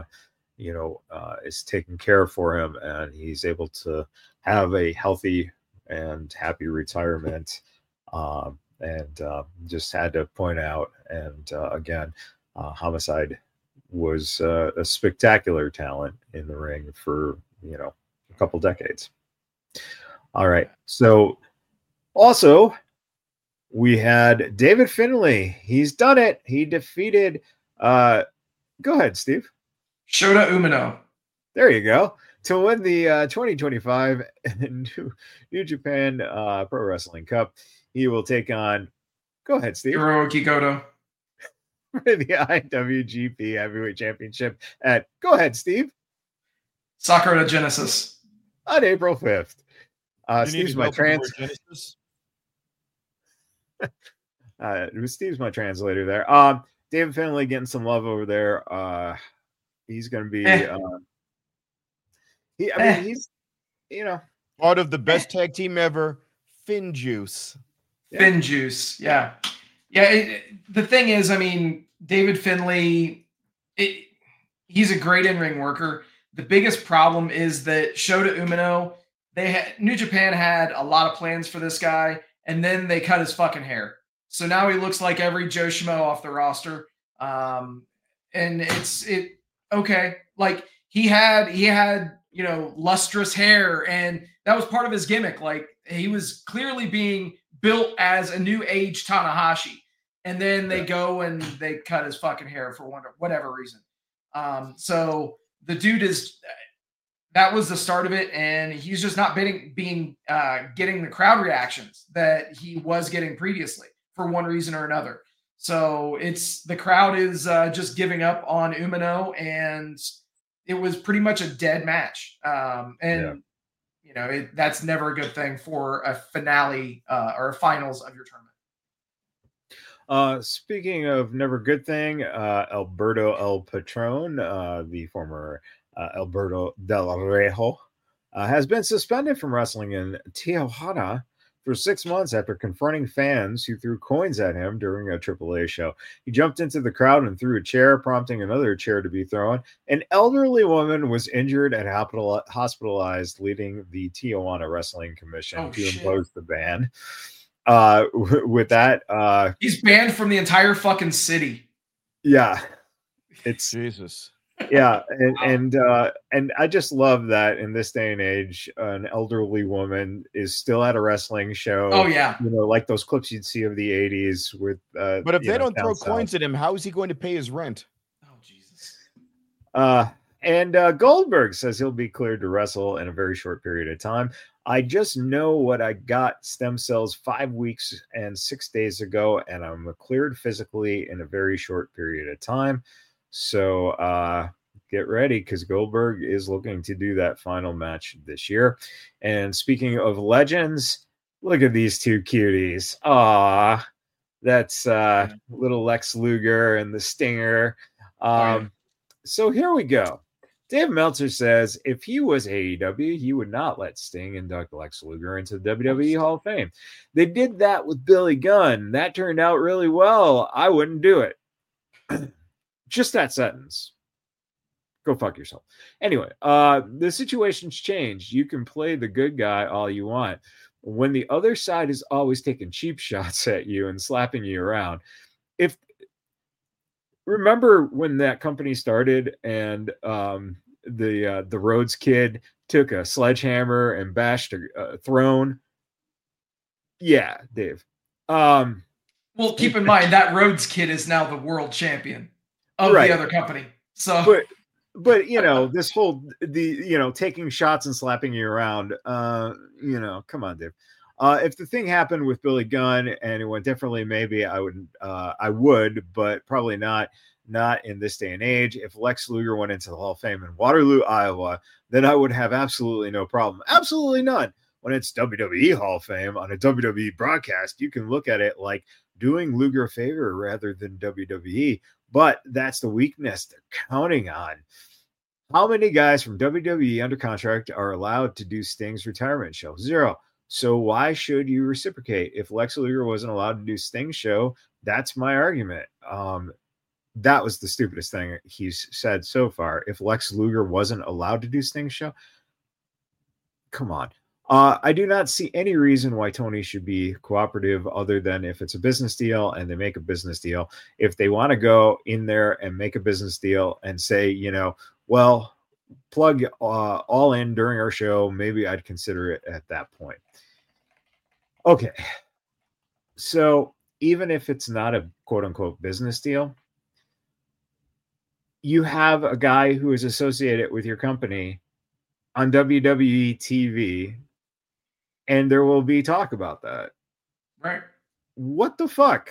Speaker 2: is taken care of for him and he's able to have a healthy and happy retirement. Just had to point out, and again, Homicide was a spectacular talent in the ring for a couple decades. All right. So also we had David Finlay. He's done it. He defeated go ahead, Steve.
Speaker 4: Shota Umino.
Speaker 2: There you go. To win the 2025 New Japan Pro Wrestling Cup. He will take on, go ahead, Steve.
Speaker 4: Hiroki Goto.
Speaker 2: For the IWGP Heavyweight Championship at, go ahead, Steve.
Speaker 4: Sakura Genesis.
Speaker 2: On April 5th. Steve's my Steve's my translator there. David Finlay getting some love over there. He's going to be he's
Speaker 5: part of the best tag team ever, Fin Juice.
Speaker 4: Fin Juice, yeah. The thing is, David Finlay, he's a great in-ring worker. The biggest problem is that Shota Umino, New Japan had a lot of plans for this guy, and then they cut his fucking hair. So now he looks like every Joe Schmo off the roster. And okay. Like he had, lustrous hair, and that was part of his gimmick. Like he was clearly being built as a new age Tanahashi. And then they go and they cut his fucking hair for whatever reason. So the dude that was the start of it, and he's just not getting the crowd reactions that he was getting previously for one reason or another. So the crowd is just giving up on Umino, and it was pretty much a dead match. That's never a good thing for a finale or finals of your tournament.
Speaker 2: Speaking of never good thing, Alberto El Patron, the former Alberto Del Rejo, has been suspended from wrestling in Tijuana for 6 months after confronting fans who threw coins at him during a AAA show. He jumped into the crowd and threw a chair, prompting another chair to be thrown. An elderly woman was injured and hospitalized, leading the Tijuana Wrestling Commission to impose the ban. With that,
Speaker 4: he's banned from the entire fucking city.
Speaker 2: Yeah, it's
Speaker 5: Jesus.
Speaker 2: Yeah, and I just love that in this day and age, an elderly woman is still at a wrestling show.
Speaker 4: Oh yeah,
Speaker 2: like those clips you'd see of the '80s with.
Speaker 5: But if they don't throw coins at him, how is he going to pay his rent?
Speaker 4: Oh Jesus.
Speaker 2: And Goldberg says he'll be cleared to wrestle in a very short period of time. I just know what I got stem cells 5 weeks and 6 days ago, and I'm cleared physically in a very short period of time. So get ready, because Goldberg is looking to do that final match this year. And speaking of legends, look at these two cuties. Aw, that's little Lex Luger and the Stinger. So here we go. Dave Meltzer says if he was AEW, he would not let Sting induct Lex Luger into the WWE Hall of Fame. They did that with Billy Gunn. That turned out really well. I wouldn't do it. Just that sentence. Go fuck yourself. Anyway, the situation's changed. You can play the good guy all you want. When the other side is always taking cheap shots at you and slapping you around, remember when that company started and the Rhodes Kid took a sledgehammer and bashed a throne? Yeah, Dave.
Speaker 4: Well, keep in mind that Rhodes Kid is now the world champion of the other company. So,
Speaker 2: but this whole taking shots and slapping you around, come on, Dave. If the thing happened with Billy Gunn and it went differently, maybe I would, but probably not in this day and age. If Lex Luger went into the Hall of Fame in Waterloo, Iowa, then I would have absolutely no problem. Absolutely none. When it's WWE Hall of Fame on a WWE broadcast, you can look at it like doing Luger a favor rather than WWE, but that's the weakness they're counting on. How many guys from WWE under contract are allowed to do Sting's retirement show? 0. So why should you reciprocate? If Lex Luger wasn't allowed to do Sting's show, that's my argument. That was the stupidest thing he's said so far. If Lex Luger wasn't allowed to do Sting's show, come on. I do not see any reason why Tony should be cooperative other than if it's a business deal and they make a business deal. If they want to go in there and make a business deal and say, well, plug all in during our show, maybe I'd consider it at that point. Okay. So even if it's not a quote unquote business deal, you have a guy who is associated with your company on WWE TV, and there will be talk about that.
Speaker 4: Right.
Speaker 2: What the fuck?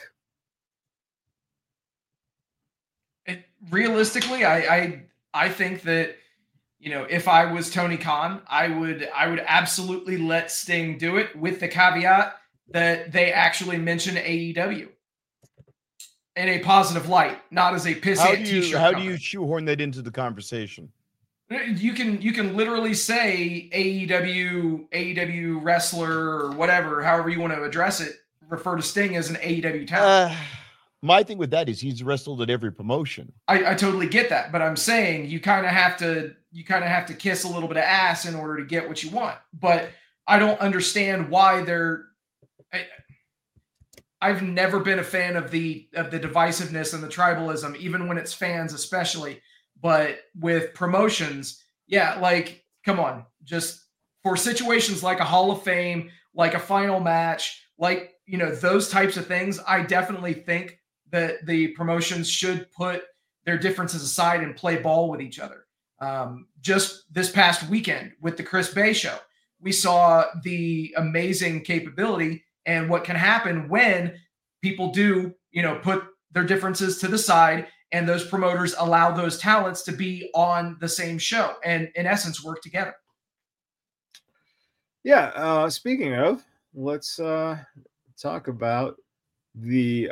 Speaker 4: Realistically, I think that, if I was Tony Khan, I would absolutely let Sting do it, with the caveat that they actually mention AEW in a positive light, not as a pissant t-shirt.
Speaker 5: How do you shoehorn that into the conversation?
Speaker 4: You can literally say AEW wrestler or whatever, however you want to address it, refer to Sting as an AEW talent.
Speaker 5: My thing with that is he's wrestled at every promotion.
Speaker 4: I totally get that, but I'm saying you kind of have to kiss a little bit of ass in order to get what you want. But I don't understand why I've never been a fan of the divisiveness and the tribalism, even when it's fans especially. But with promotions, come on, just for situations like a Hall of Fame, like a final match, those types of things, I definitely think that the promotions should put their differences aside and play ball with each other. Just this past weekend with the Chris Bay show, we saw the amazing capability and what can happen when people do, put their differences to the side and those promoters allow those talents to be on the same show and in essence work together.
Speaker 2: Yeah. Speaking of, let's talk about the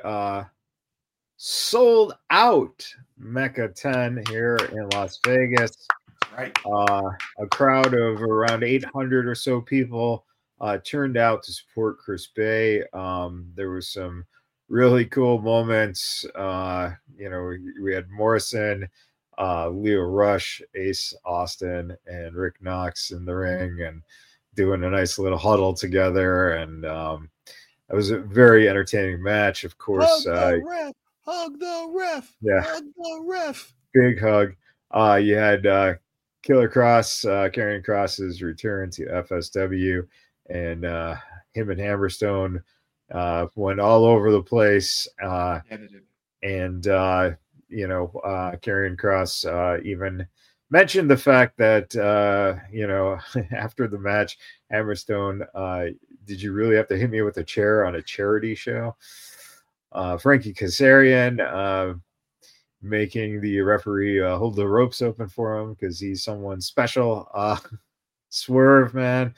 Speaker 2: sold out Mecca 10 here in Las Vegas.
Speaker 4: Right.
Speaker 2: A crowd of around 800 or so people turned out to support Chris Bay. There was some really cool moments. We had Morrison, Leo Rush, Ace Austin, and Rick Knox in the ring and doing a nice little huddle together. And it was a very entertaining match. Of course,
Speaker 5: hug the ref.
Speaker 2: Yeah.
Speaker 5: Hug the ref.
Speaker 2: Big hug. You had Killer Cross, Karrion Kross's return to FSW, and him and Hammerstone went all over the place. And Karrion Kross even mentioned the fact that after the match, Hammerstone, did you really have to hit me with a chair on a charity show? Frankie Kazarian making the referee hold the ropes open for him because he's someone special. Swerve, man.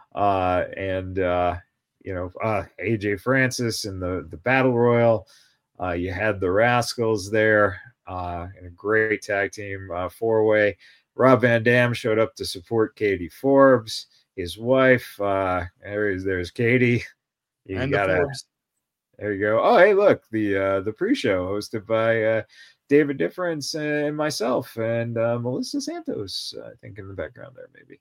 Speaker 2: AJ Francis in the Battle Royal. You had the Rascals there in a great tag team 4-way. Rob Van Dam showed up to support Katie Forbes, his wife. There's Katie. There you go. Oh, hey, look, the pre-show hosted by David Difference and myself and Melissa Santos, I think, in the background there, maybe.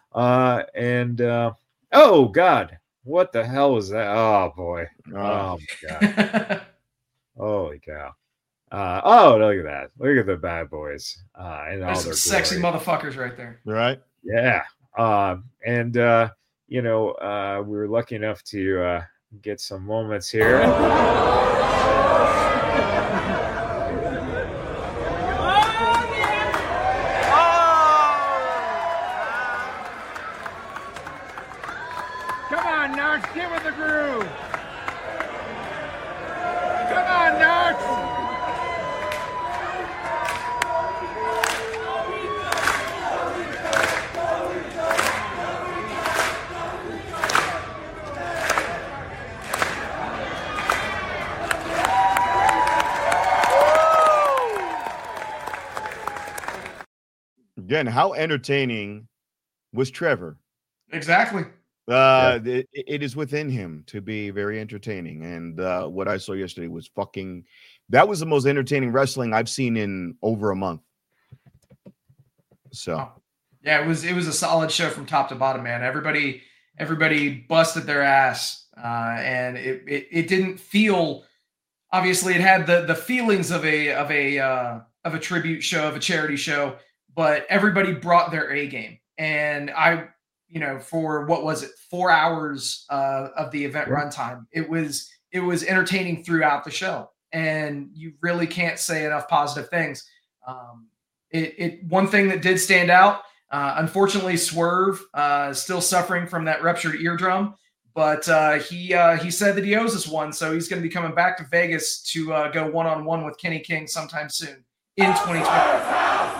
Speaker 2: Oh God, what the hell was that? Oh boy. Oh my God. Holy cow. Look at that. Look at the bad boys. And all their
Speaker 4: sexy motherfuckers right there.
Speaker 5: Right?
Speaker 2: Yeah. We were lucky enough to get some moments here.
Speaker 7: Come on, Narks, get with the groove. Come on, Narks.
Speaker 5: Again, how entertaining was Trevor?
Speaker 4: Exactly.
Speaker 5: It is within him to be very entertaining, and what I saw yesterday was that was the most entertaining wrestling I've seen in over a month. So
Speaker 4: yeah, it was a solid show from top to bottom, man. Everybody busted their ass, and it didn't feel, obviously it had the feelings of a tribute show, of a charity show, but everybody brought their A game. And for what was it, 4 hours of the event runtime, it was entertaining throughout the show, and you really can't say enough positive things. One thing that did stand out, unfortunately, Swerve still suffering from that ruptured eardrum, but he said that he owes us one, so he's going to be coming back to Vegas to go one-on-one with Kenny King sometime soon in 2020.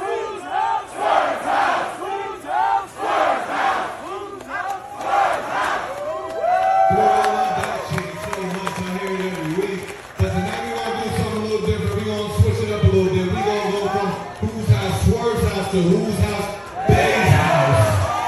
Speaker 8: To whose house? Bay's house.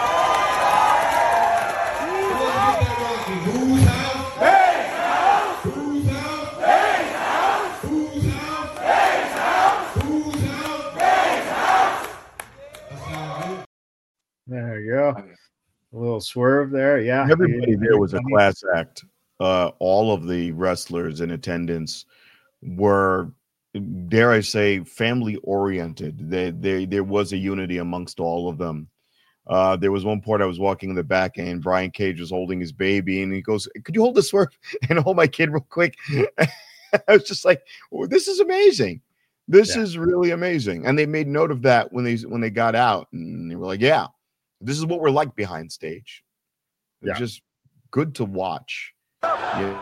Speaker 8: Let's get that rocking. Whose house? Bay's house. Whose house? Bay's house. Whose house? Bay's house. Whose house? Bay's house. That's how it is.
Speaker 2: There you go. A little Swerve there. Yeah.
Speaker 5: Everybody there was a class act. All of the wrestlers in attendance were, dare I say, family oriented. There was a unity amongst all of them. There was one part I was walking in the back and Brian Cage was holding his baby and he goes, "Could you hold the Swerve and hold my kid real quick?" I was just like, oh, this is amazing. This is really amazing. And they made note of that when they got out, and they were like, yeah, this is what we're like behind stage. It's just good to watch. Yeah.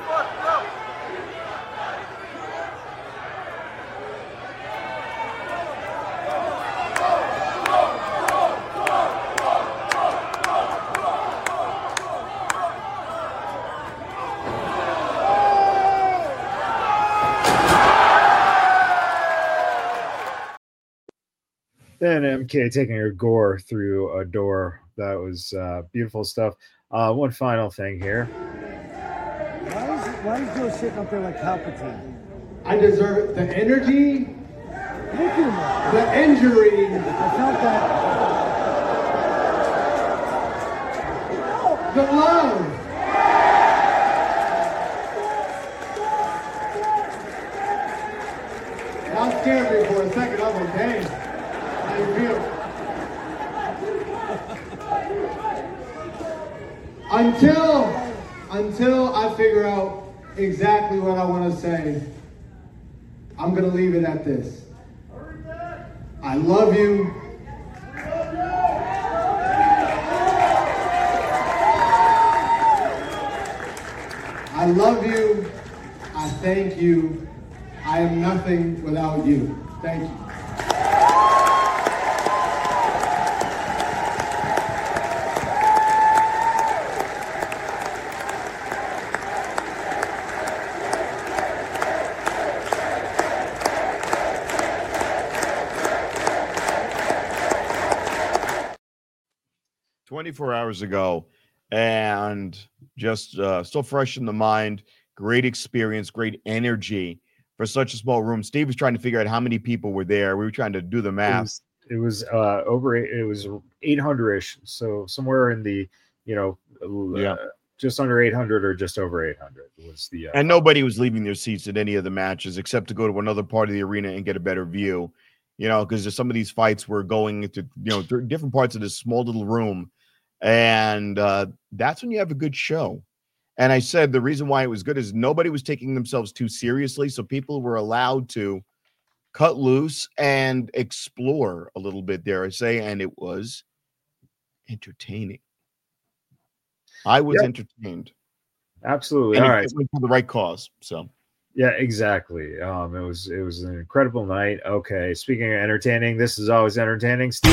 Speaker 2: Then MK taking a gore through a door. That was beautiful stuff. One final thing here.
Speaker 9: Why is Joe sitting up there like Palpatine?
Speaker 8: I deserve it. The energy, the injury.
Speaker 9: I felt that.
Speaker 8: The love. Y'all scared me for a second. I was like, dang. Until I figure out exactly what I want to say, I'm going to leave it at this. I love you.
Speaker 9: I love you. I thank you. I am nothing without you. Thank you.
Speaker 5: 24 hours ago, and just so fresh in the mind. Great experience, great energy for such a small room. Steve was trying to figure out how many people were there. We were trying to do the math.
Speaker 2: It was 800-ish, so somewhere in the just under 800 or just over 800 was the
Speaker 5: and nobody was leaving their seats at any of the matches except to go to another part of the arena and get a better view, because some of these fights were going into different parts of this small little room, and that's when you have a good show. And I said the reason why it was good is nobody was taking themselves too seriously, so people were allowed to cut loose and explore a little bit, dare I say, and it was entertaining. I was entertained.
Speaker 2: Absolutely.
Speaker 5: And
Speaker 2: all right.
Speaker 5: It went for the right cause. So
Speaker 2: yeah, exactly. It was an incredible night. Okay. Speaking of entertaining, this is always entertaining. Steve.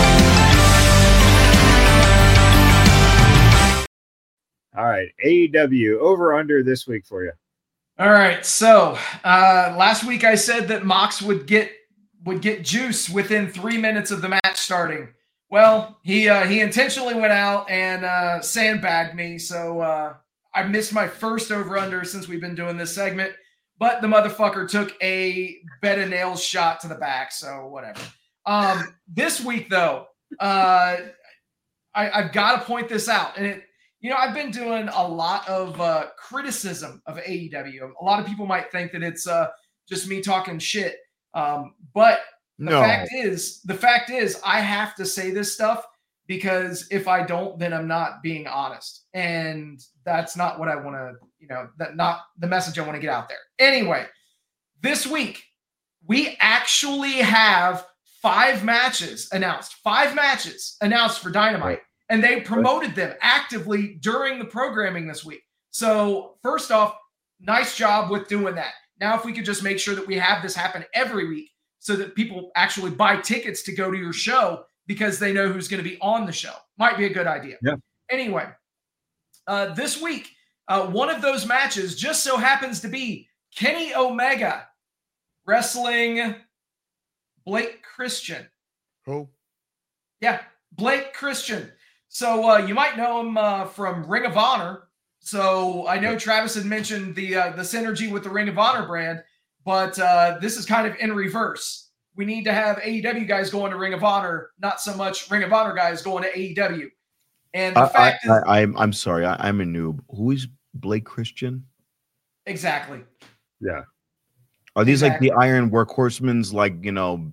Speaker 2: All right. AEW over under this week for you.
Speaker 4: All right. So last week I said that Mox would get juice within 3 minutes of the match starting. Well, he intentionally went out and sandbagged me, so I missed my first over-under since we've been doing this segment, but the motherfucker took a bed of nails shot to the back, so whatever. This week, though, I've got to point this out, and I've been doing a lot of criticism of AEW. A lot of people might think that it's just me talking shit, but the fact is, I have to say this stuff because if I don't, then I'm not being honest. And that's not what I want to, that's not the message I want to get out there. Anyway, this week, we actually have 5 matches announced for Dynamite. Right. And they promoted them actively during the programming this week. So first off, nice job with doing that. Now, if we could just make sure that we have this happen every week, so that people actually buy tickets to go to your show because they know who's going to be on the show. Might be a good idea.
Speaker 2: Yeah.
Speaker 4: Anyway, this week, one of those matches just so happens to be Kenny Omega wrestling Blake Christian.
Speaker 5: Who?
Speaker 4: Yeah, Blake Christian. So you might know him from Ring of Honor. So I know Travis had mentioned the synergy with the Ring of Honor brand. But this is kind of in reverse. We need to have AEW guys going to Ring of Honor, not so much Ring of Honor guys going to AEW. And the fact is,
Speaker 5: I'm sorry, I'm a noob. Who is Blake Christian?
Speaker 4: Exactly.
Speaker 2: Yeah.
Speaker 5: Are these like the Iron Workhorsemen's, like young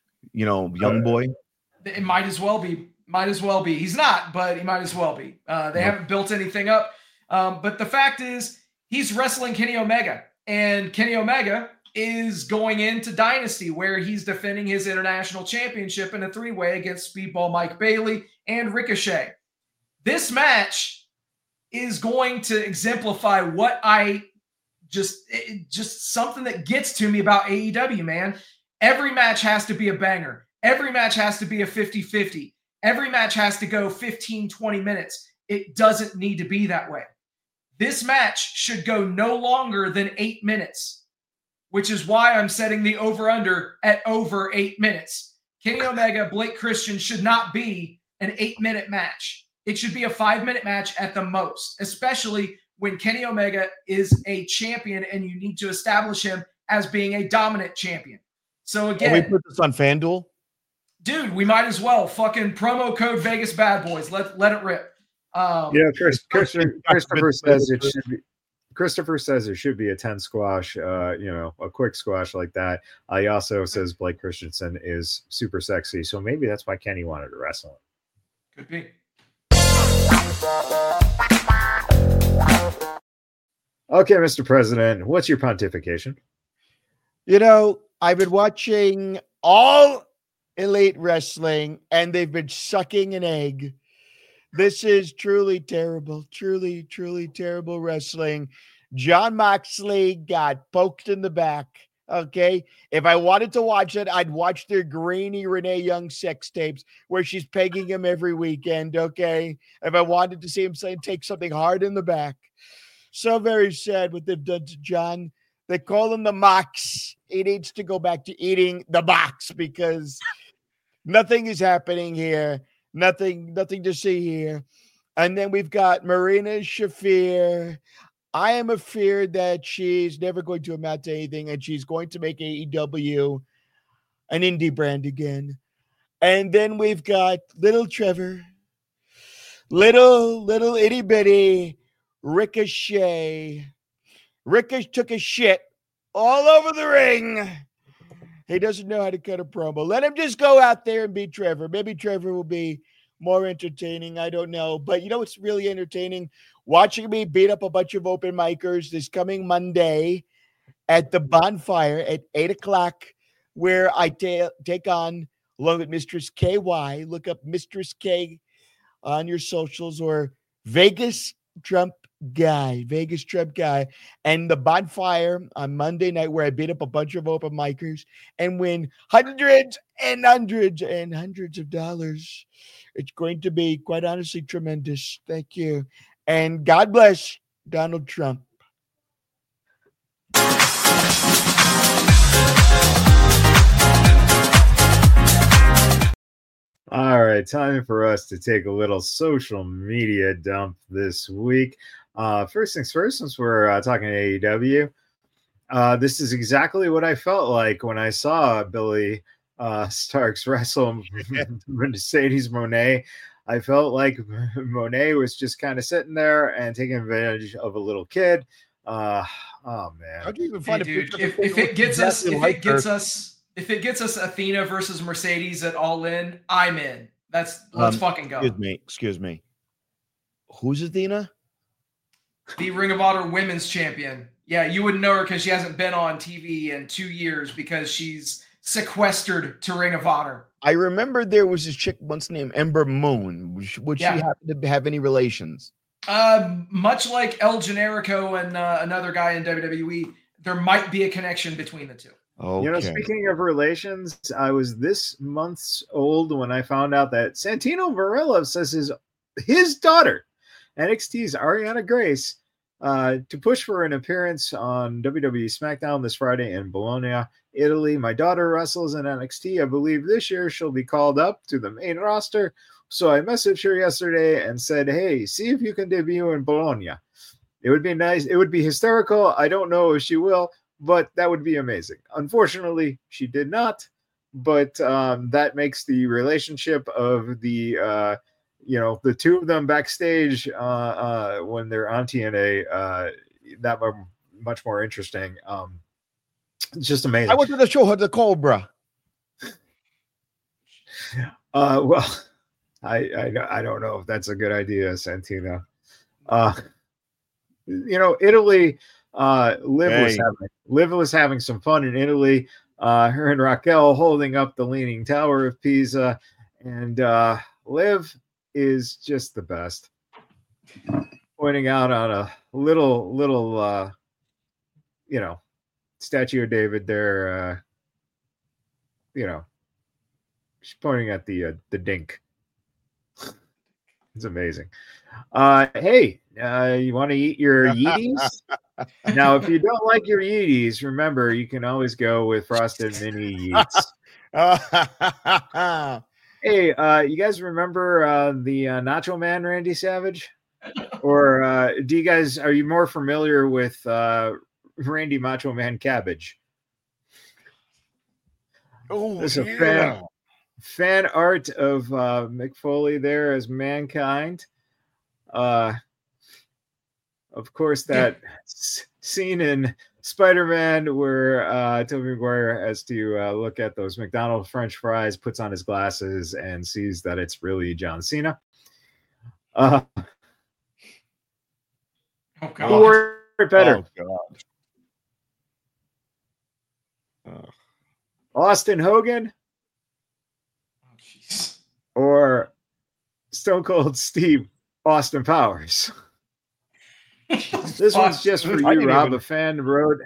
Speaker 5: boy?
Speaker 4: It might as well be. He's not, but he might as well be. They haven't built anything up. But the fact is, he's wrestling Kenny Omega, and Kenny Omega is going into Dynasty, where he's defending his international championship in a 3-way against Speedball Mike Bailey and Ricochet. This match is going to exemplify what I just something that gets to me about AEW, man. Every match has to be a banger. Every match has to be a 50-50. Every match has to go 15, 20 minutes. It doesn't need to be that way. This match should go no longer than 8 minutes, which is why I'm setting the over-under at over 8 minutes. Kenny Omega, Blake Christian should not be an 8-minute match. It should be a 5-minute match at the most, especially when Kenny Omega is a champion and you need to establish him as being a dominant champion. So again,
Speaker 5: we put this on FanDuel?
Speaker 4: Dude, we might as well. Fucking promo code Vegas Bad Boys. Let it rip.
Speaker 2: Christopher says it should be. Christopher says it should be a 10 squash, a quick squash like that. He also says Blake Christensen is super sexy, so maybe that's why Kenny wanted to wrestle him.
Speaker 4: Could be.
Speaker 2: Okay, Mr. President, what's your pontification?
Speaker 5: I've been watching all Elite Wrestling, and they've been sucking an egg. This is truly terrible, truly, truly terrible wrestling. John Moxley got poked in the back. Okay. If I wanted to watch it, I'd watch their grainy Renee Young sex tapes where she's pegging him every weekend. Okay. If I wanted to see him take something hard in the back. So very sad what they've done to John. They call him the Mox. He needs to go back to eating the box because nothing is happening here. Nothing to see here. And then we've got Marina Shafir. I am afraid that she's never going to amount to anything, and she's going to make AEW an indie brand again. And then we've got little Trevor, little itty bitty Ricochet. Ricochet took a shit all over the ring. He doesn't know how to cut a promo. Let him just go out there and beat Trevor. Maybe Trevor will be more entertaining. I don't know. But you know what's really entertaining? Watching me beat up a bunch of open micers this coming Monday at the Bonfire at 8 o'clock, where I take on, along with Mistress KY. Look up Mistress K on your socials, or Vegas Trump Guy. And the Bonfire on Monday night, where I beat up a bunch of open micers and win hundreds and hundreds and hundreds of dollars. It's going to be, quite honestly, tremendous. Thank you. And God bless Donald Trump.
Speaker 2: All right, time for us to take a little social media dump this week. First things first, since we're talking AEW, this is exactly what I felt like when I saw Billy Starks wrestle Mercedes Moné. I felt like Moné was just kind of sitting there and taking advantage of a little kid. Oh man!
Speaker 5: How do you even find
Speaker 4: dude, if it gets us Athena versus Mercedes at All In, I'm in. Let's fucking go.
Speaker 5: Excuse me. Who's Athena?
Speaker 4: The Ring of Honor Women's Champion. Yeah, you wouldn't know her because she hasn't been on TV in 2 years because she's sequestered to Ring of Honor.
Speaker 5: I remember there was this chick once named Ember Moon. Would she happen to have any relations?
Speaker 4: Much like El Generico and another guy in WWE, there might be a connection between the two.
Speaker 2: Okay. You know, speaking of relations, I was this month's old when I found out that Santino Varela says his daughter, NXT's Ariana Grace, to push for an appearance on WWE SmackDown this Friday in Bologna, Italy. My daughter wrestles in NXT. I believe this year she'll be called up to the main roster. So I messaged her yesterday and said, hey, see if you can debut in Bologna. It would be nice. It would be hysterical. I don't know if she will, but that would be amazing. Unfortunately, she did not. But that makes the relationship of the the two of them backstage when they're on TNA that much more interesting. It's just amazing.
Speaker 5: I wanted to show her the Cobra.
Speaker 2: Well, I don't know if that's a good idea, Santino. Italy. Liv was having some fun in Italy. Her and Raquel holding up the Leaning Tower of Pisa, and Liv is just the best. Pointing out on a little statue of David there. She's pointing at the dink. It's amazing. Hey, you want to eat your Yeeties? Now, if you don't like your Yeeties, remember you can always go with Frosted Mini Yeets. Hey, you guys remember the Nacho Man, Randy Savage? Or are you more familiar with Randy Macho Man Cabbage?
Speaker 5: Oh,
Speaker 2: there's a fan art of Mick Foley there as Mankind. Of course, that scene in Spider-Man where Tobey Maguire has to look at those McDonald's French fries, puts on his glasses, and sees that it's really John Cena.
Speaker 4: Oh, God.
Speaker 2: Or better.
Speaker 5: Oh, God.
Speaker 2: Austin Hogan.
Speaker 4: Oh, jeez.
Speaker 2: Or Stone Cold Steve Austin Powers. This one's just for
Speaker 5: I
Speaker 2: you,
Speaker 5: didn't
Speaker 2: Rob.
Speaker 5: even-
Speaker 2: A fan wrote.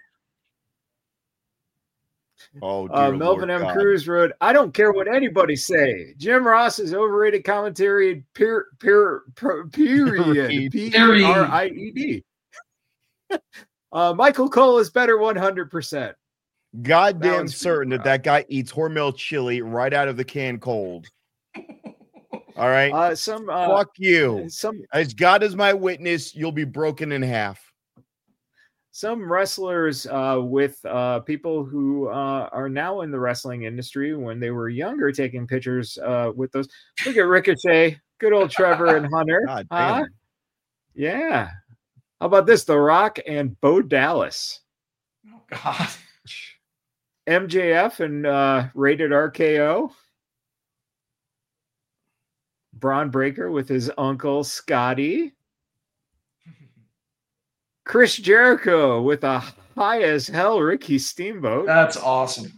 Speaker 5: Oh, dear
Speaker 2: Melvin
Speaker 5: Lord
Speaker 2: M.
Speaker 5: God.
Speaker 2: Cruz wrote, I don't care what anybody say. Jim Ross's overrated commentary, period. P-R-I-E-D. Michael Cole is better 100%.
Speaker 5: Goddamn
Speaker 2: one's for you,
Speaker 5: certain that
Speaker 2: Rob.
Speaker 5: that guy eats Hormel chili right out of the can cold. All right. Fuck you. As God is my witness, you'll be broken in half.
Speaker 2: Some wrestlers with people who are now in the wrestling industry when they were younger taking pictures with those. Look at Ricochet, good old Trevor and Hunter.
Speaker 5: God damn.
Speaker 2: Yeah. How about this? The Rock and Bo Dallas.
Speaker 4: Oh God.
Speaker 2: MJF and Rated RKO. Braun Breaker with his uncle Scotty. Chris Jericho with a high as hell Ricky Steamboat.
Speaker 4: That's awesome.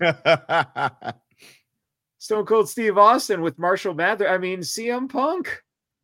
Speaker 2: Stone Cold Steve Austin with Marshall Mathers. I mean, CM Punk.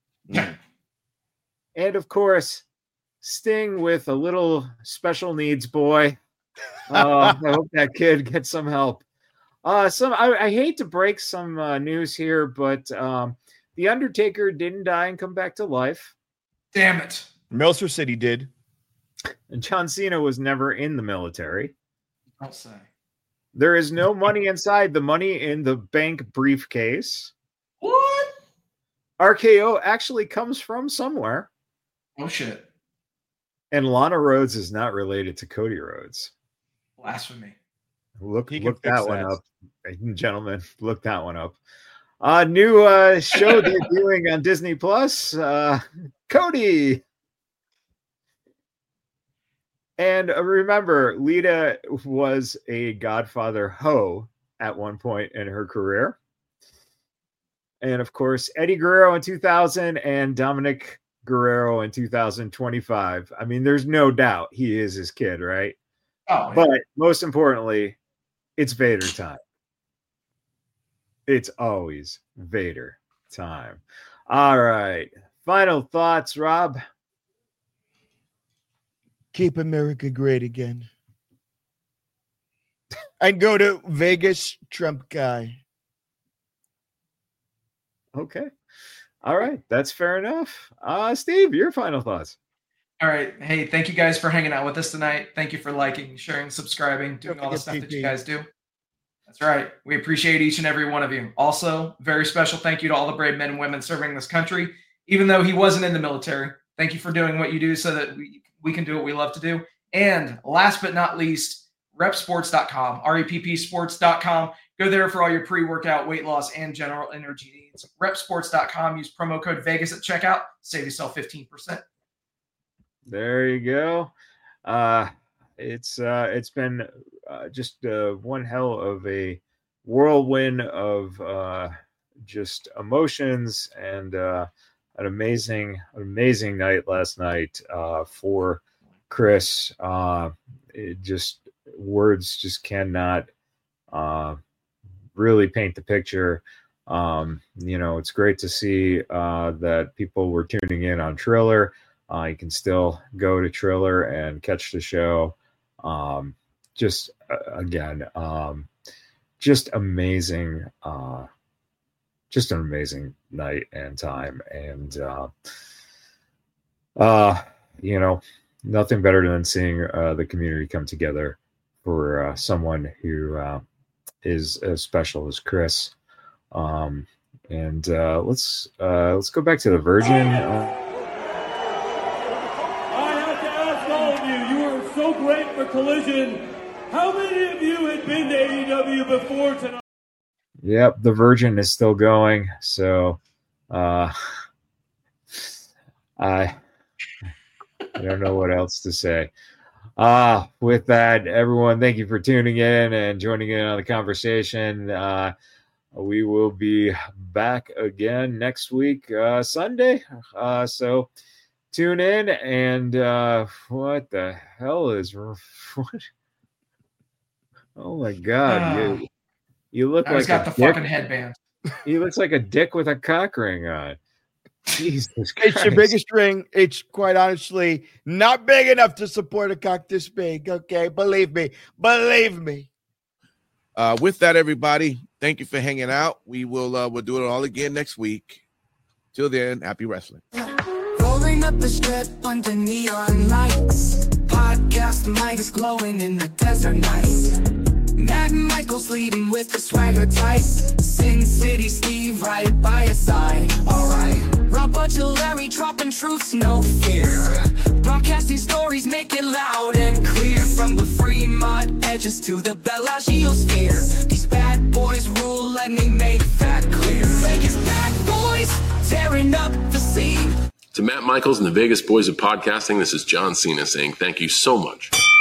Speaker 2: And of course, Sting with a little special needs boy. I hope that kid gets some help. I hate to break some news here, but The Undertaker didn't die and come back to life.
Speaker 4: Damn it.
Speaker 5: Meltzer City did.
Speaker 2: And John Cena was never in the military.
Speaker 4: I'll say.
Speaker 2: There is no money inside the money in the bank briefcase.
Speaker 4: What?
Speaker 2: RKO actually comes from somewhere.
Speaker 4: Oh shit.
Speaker 2: And Lana Rhodes is not related to Cody Rhodes.
Speaker 4: Blasphemy.
Speaker 2: Look
Speaker 5: He can
Speaker 2: that
Speaker 5: fix
Speaker 2: one
Speaker 5: that.
Speaker 2: up. Ladies and gentlemen, look that one up. New show debuting on Disney Plus. Cody. And remember, Lita was a Godfather hoe at one point in her career. And of course, Eddie Guerrero in 2000 and Dominic Guerrero in 2025. I mean, there's no doubt he is his kid, right?
Speaker 4: Oh, yeah.
Speaker 2: But most importantly, it's Vader time. It's always Vader time. All right. Final thoughts, Rob.
Speaker 5: Keep America great again. And go to Vegas, Trump guy.
Speaker 2: Okay. All right. That's fair enough. Steve, your final thoughts.
Speaker 4: All right. Hey, thank you guys for hanging out with us tonight. Thank you for liking, sharing, subscribing, doing all the stuff that you guys do. That's right. We appreciate each and every one of you. Also, very special thank you to all the brave men and women serving this country, even though he wasn't in the military. Thank you for doing what you do so that we can do what we love to do. And last but not least, repsports.com, reppsports.com. Go there for all your pre-workout, weight loss, and general energy needs. Repsports.com. Use promo code Vegas at checkout. Save yourself 15%.
Speaker 2: There you go. It's been just one hell of a whirlwind of just emotions and an amazing night last night for Chris. Words just cannot really paint the picture. It's great to see that people were tuning in on Triller. You can still go to Triller and catch the show. Just amazing. Just an amazing night and time. And, nothing better than seeing the community come together for someone who is as special as Chris. Let's go back to the Virgin.
Speaker 6: I have to ask all of you, you were so great for Collision. How many of you had been to AEW before tonight?
Speaker 2: Yep, the Virgin is still going. So I don't know what else to say. With that, everyone, thank you for tuning in and joining in on the conversation. We will be back again next week, Sunday. So tune in. And what the hell is what? Oh my God! You look like
Speaker 4: He's got the
Speaker 2: dick.
Speaker 4: fucking headband.
Speaker 2: He looks like a dick with a cock ring on. Jesus Christ.
Speaker 5: It's your biggest ring. It's quite honestly not big enough to support a cock this big. Okay, believe me.
Speaker 10: With that, everybody, thank you for hanging out. We'll do it all again next week. Till then, happy wrestling.
Speaker 1: Rolling up the strip under neon lights. Podcast mics glowing in the desert nights. Matt Michaels leading with the swagger tight. Sin City Steve right by his side. Alright, Rob Butcher, Larry dropping truths, no fear. Broadcasting stories, make it loud and clear. From the Fremont edges to the Bellagio sphere. These bad boys rule, let me make that clear. Vegas bad boys, tearing up the scene.
Speaker 11: To Matt Michaels and the Vegas Boys of Podcasting, this is John Cena saying thank you so much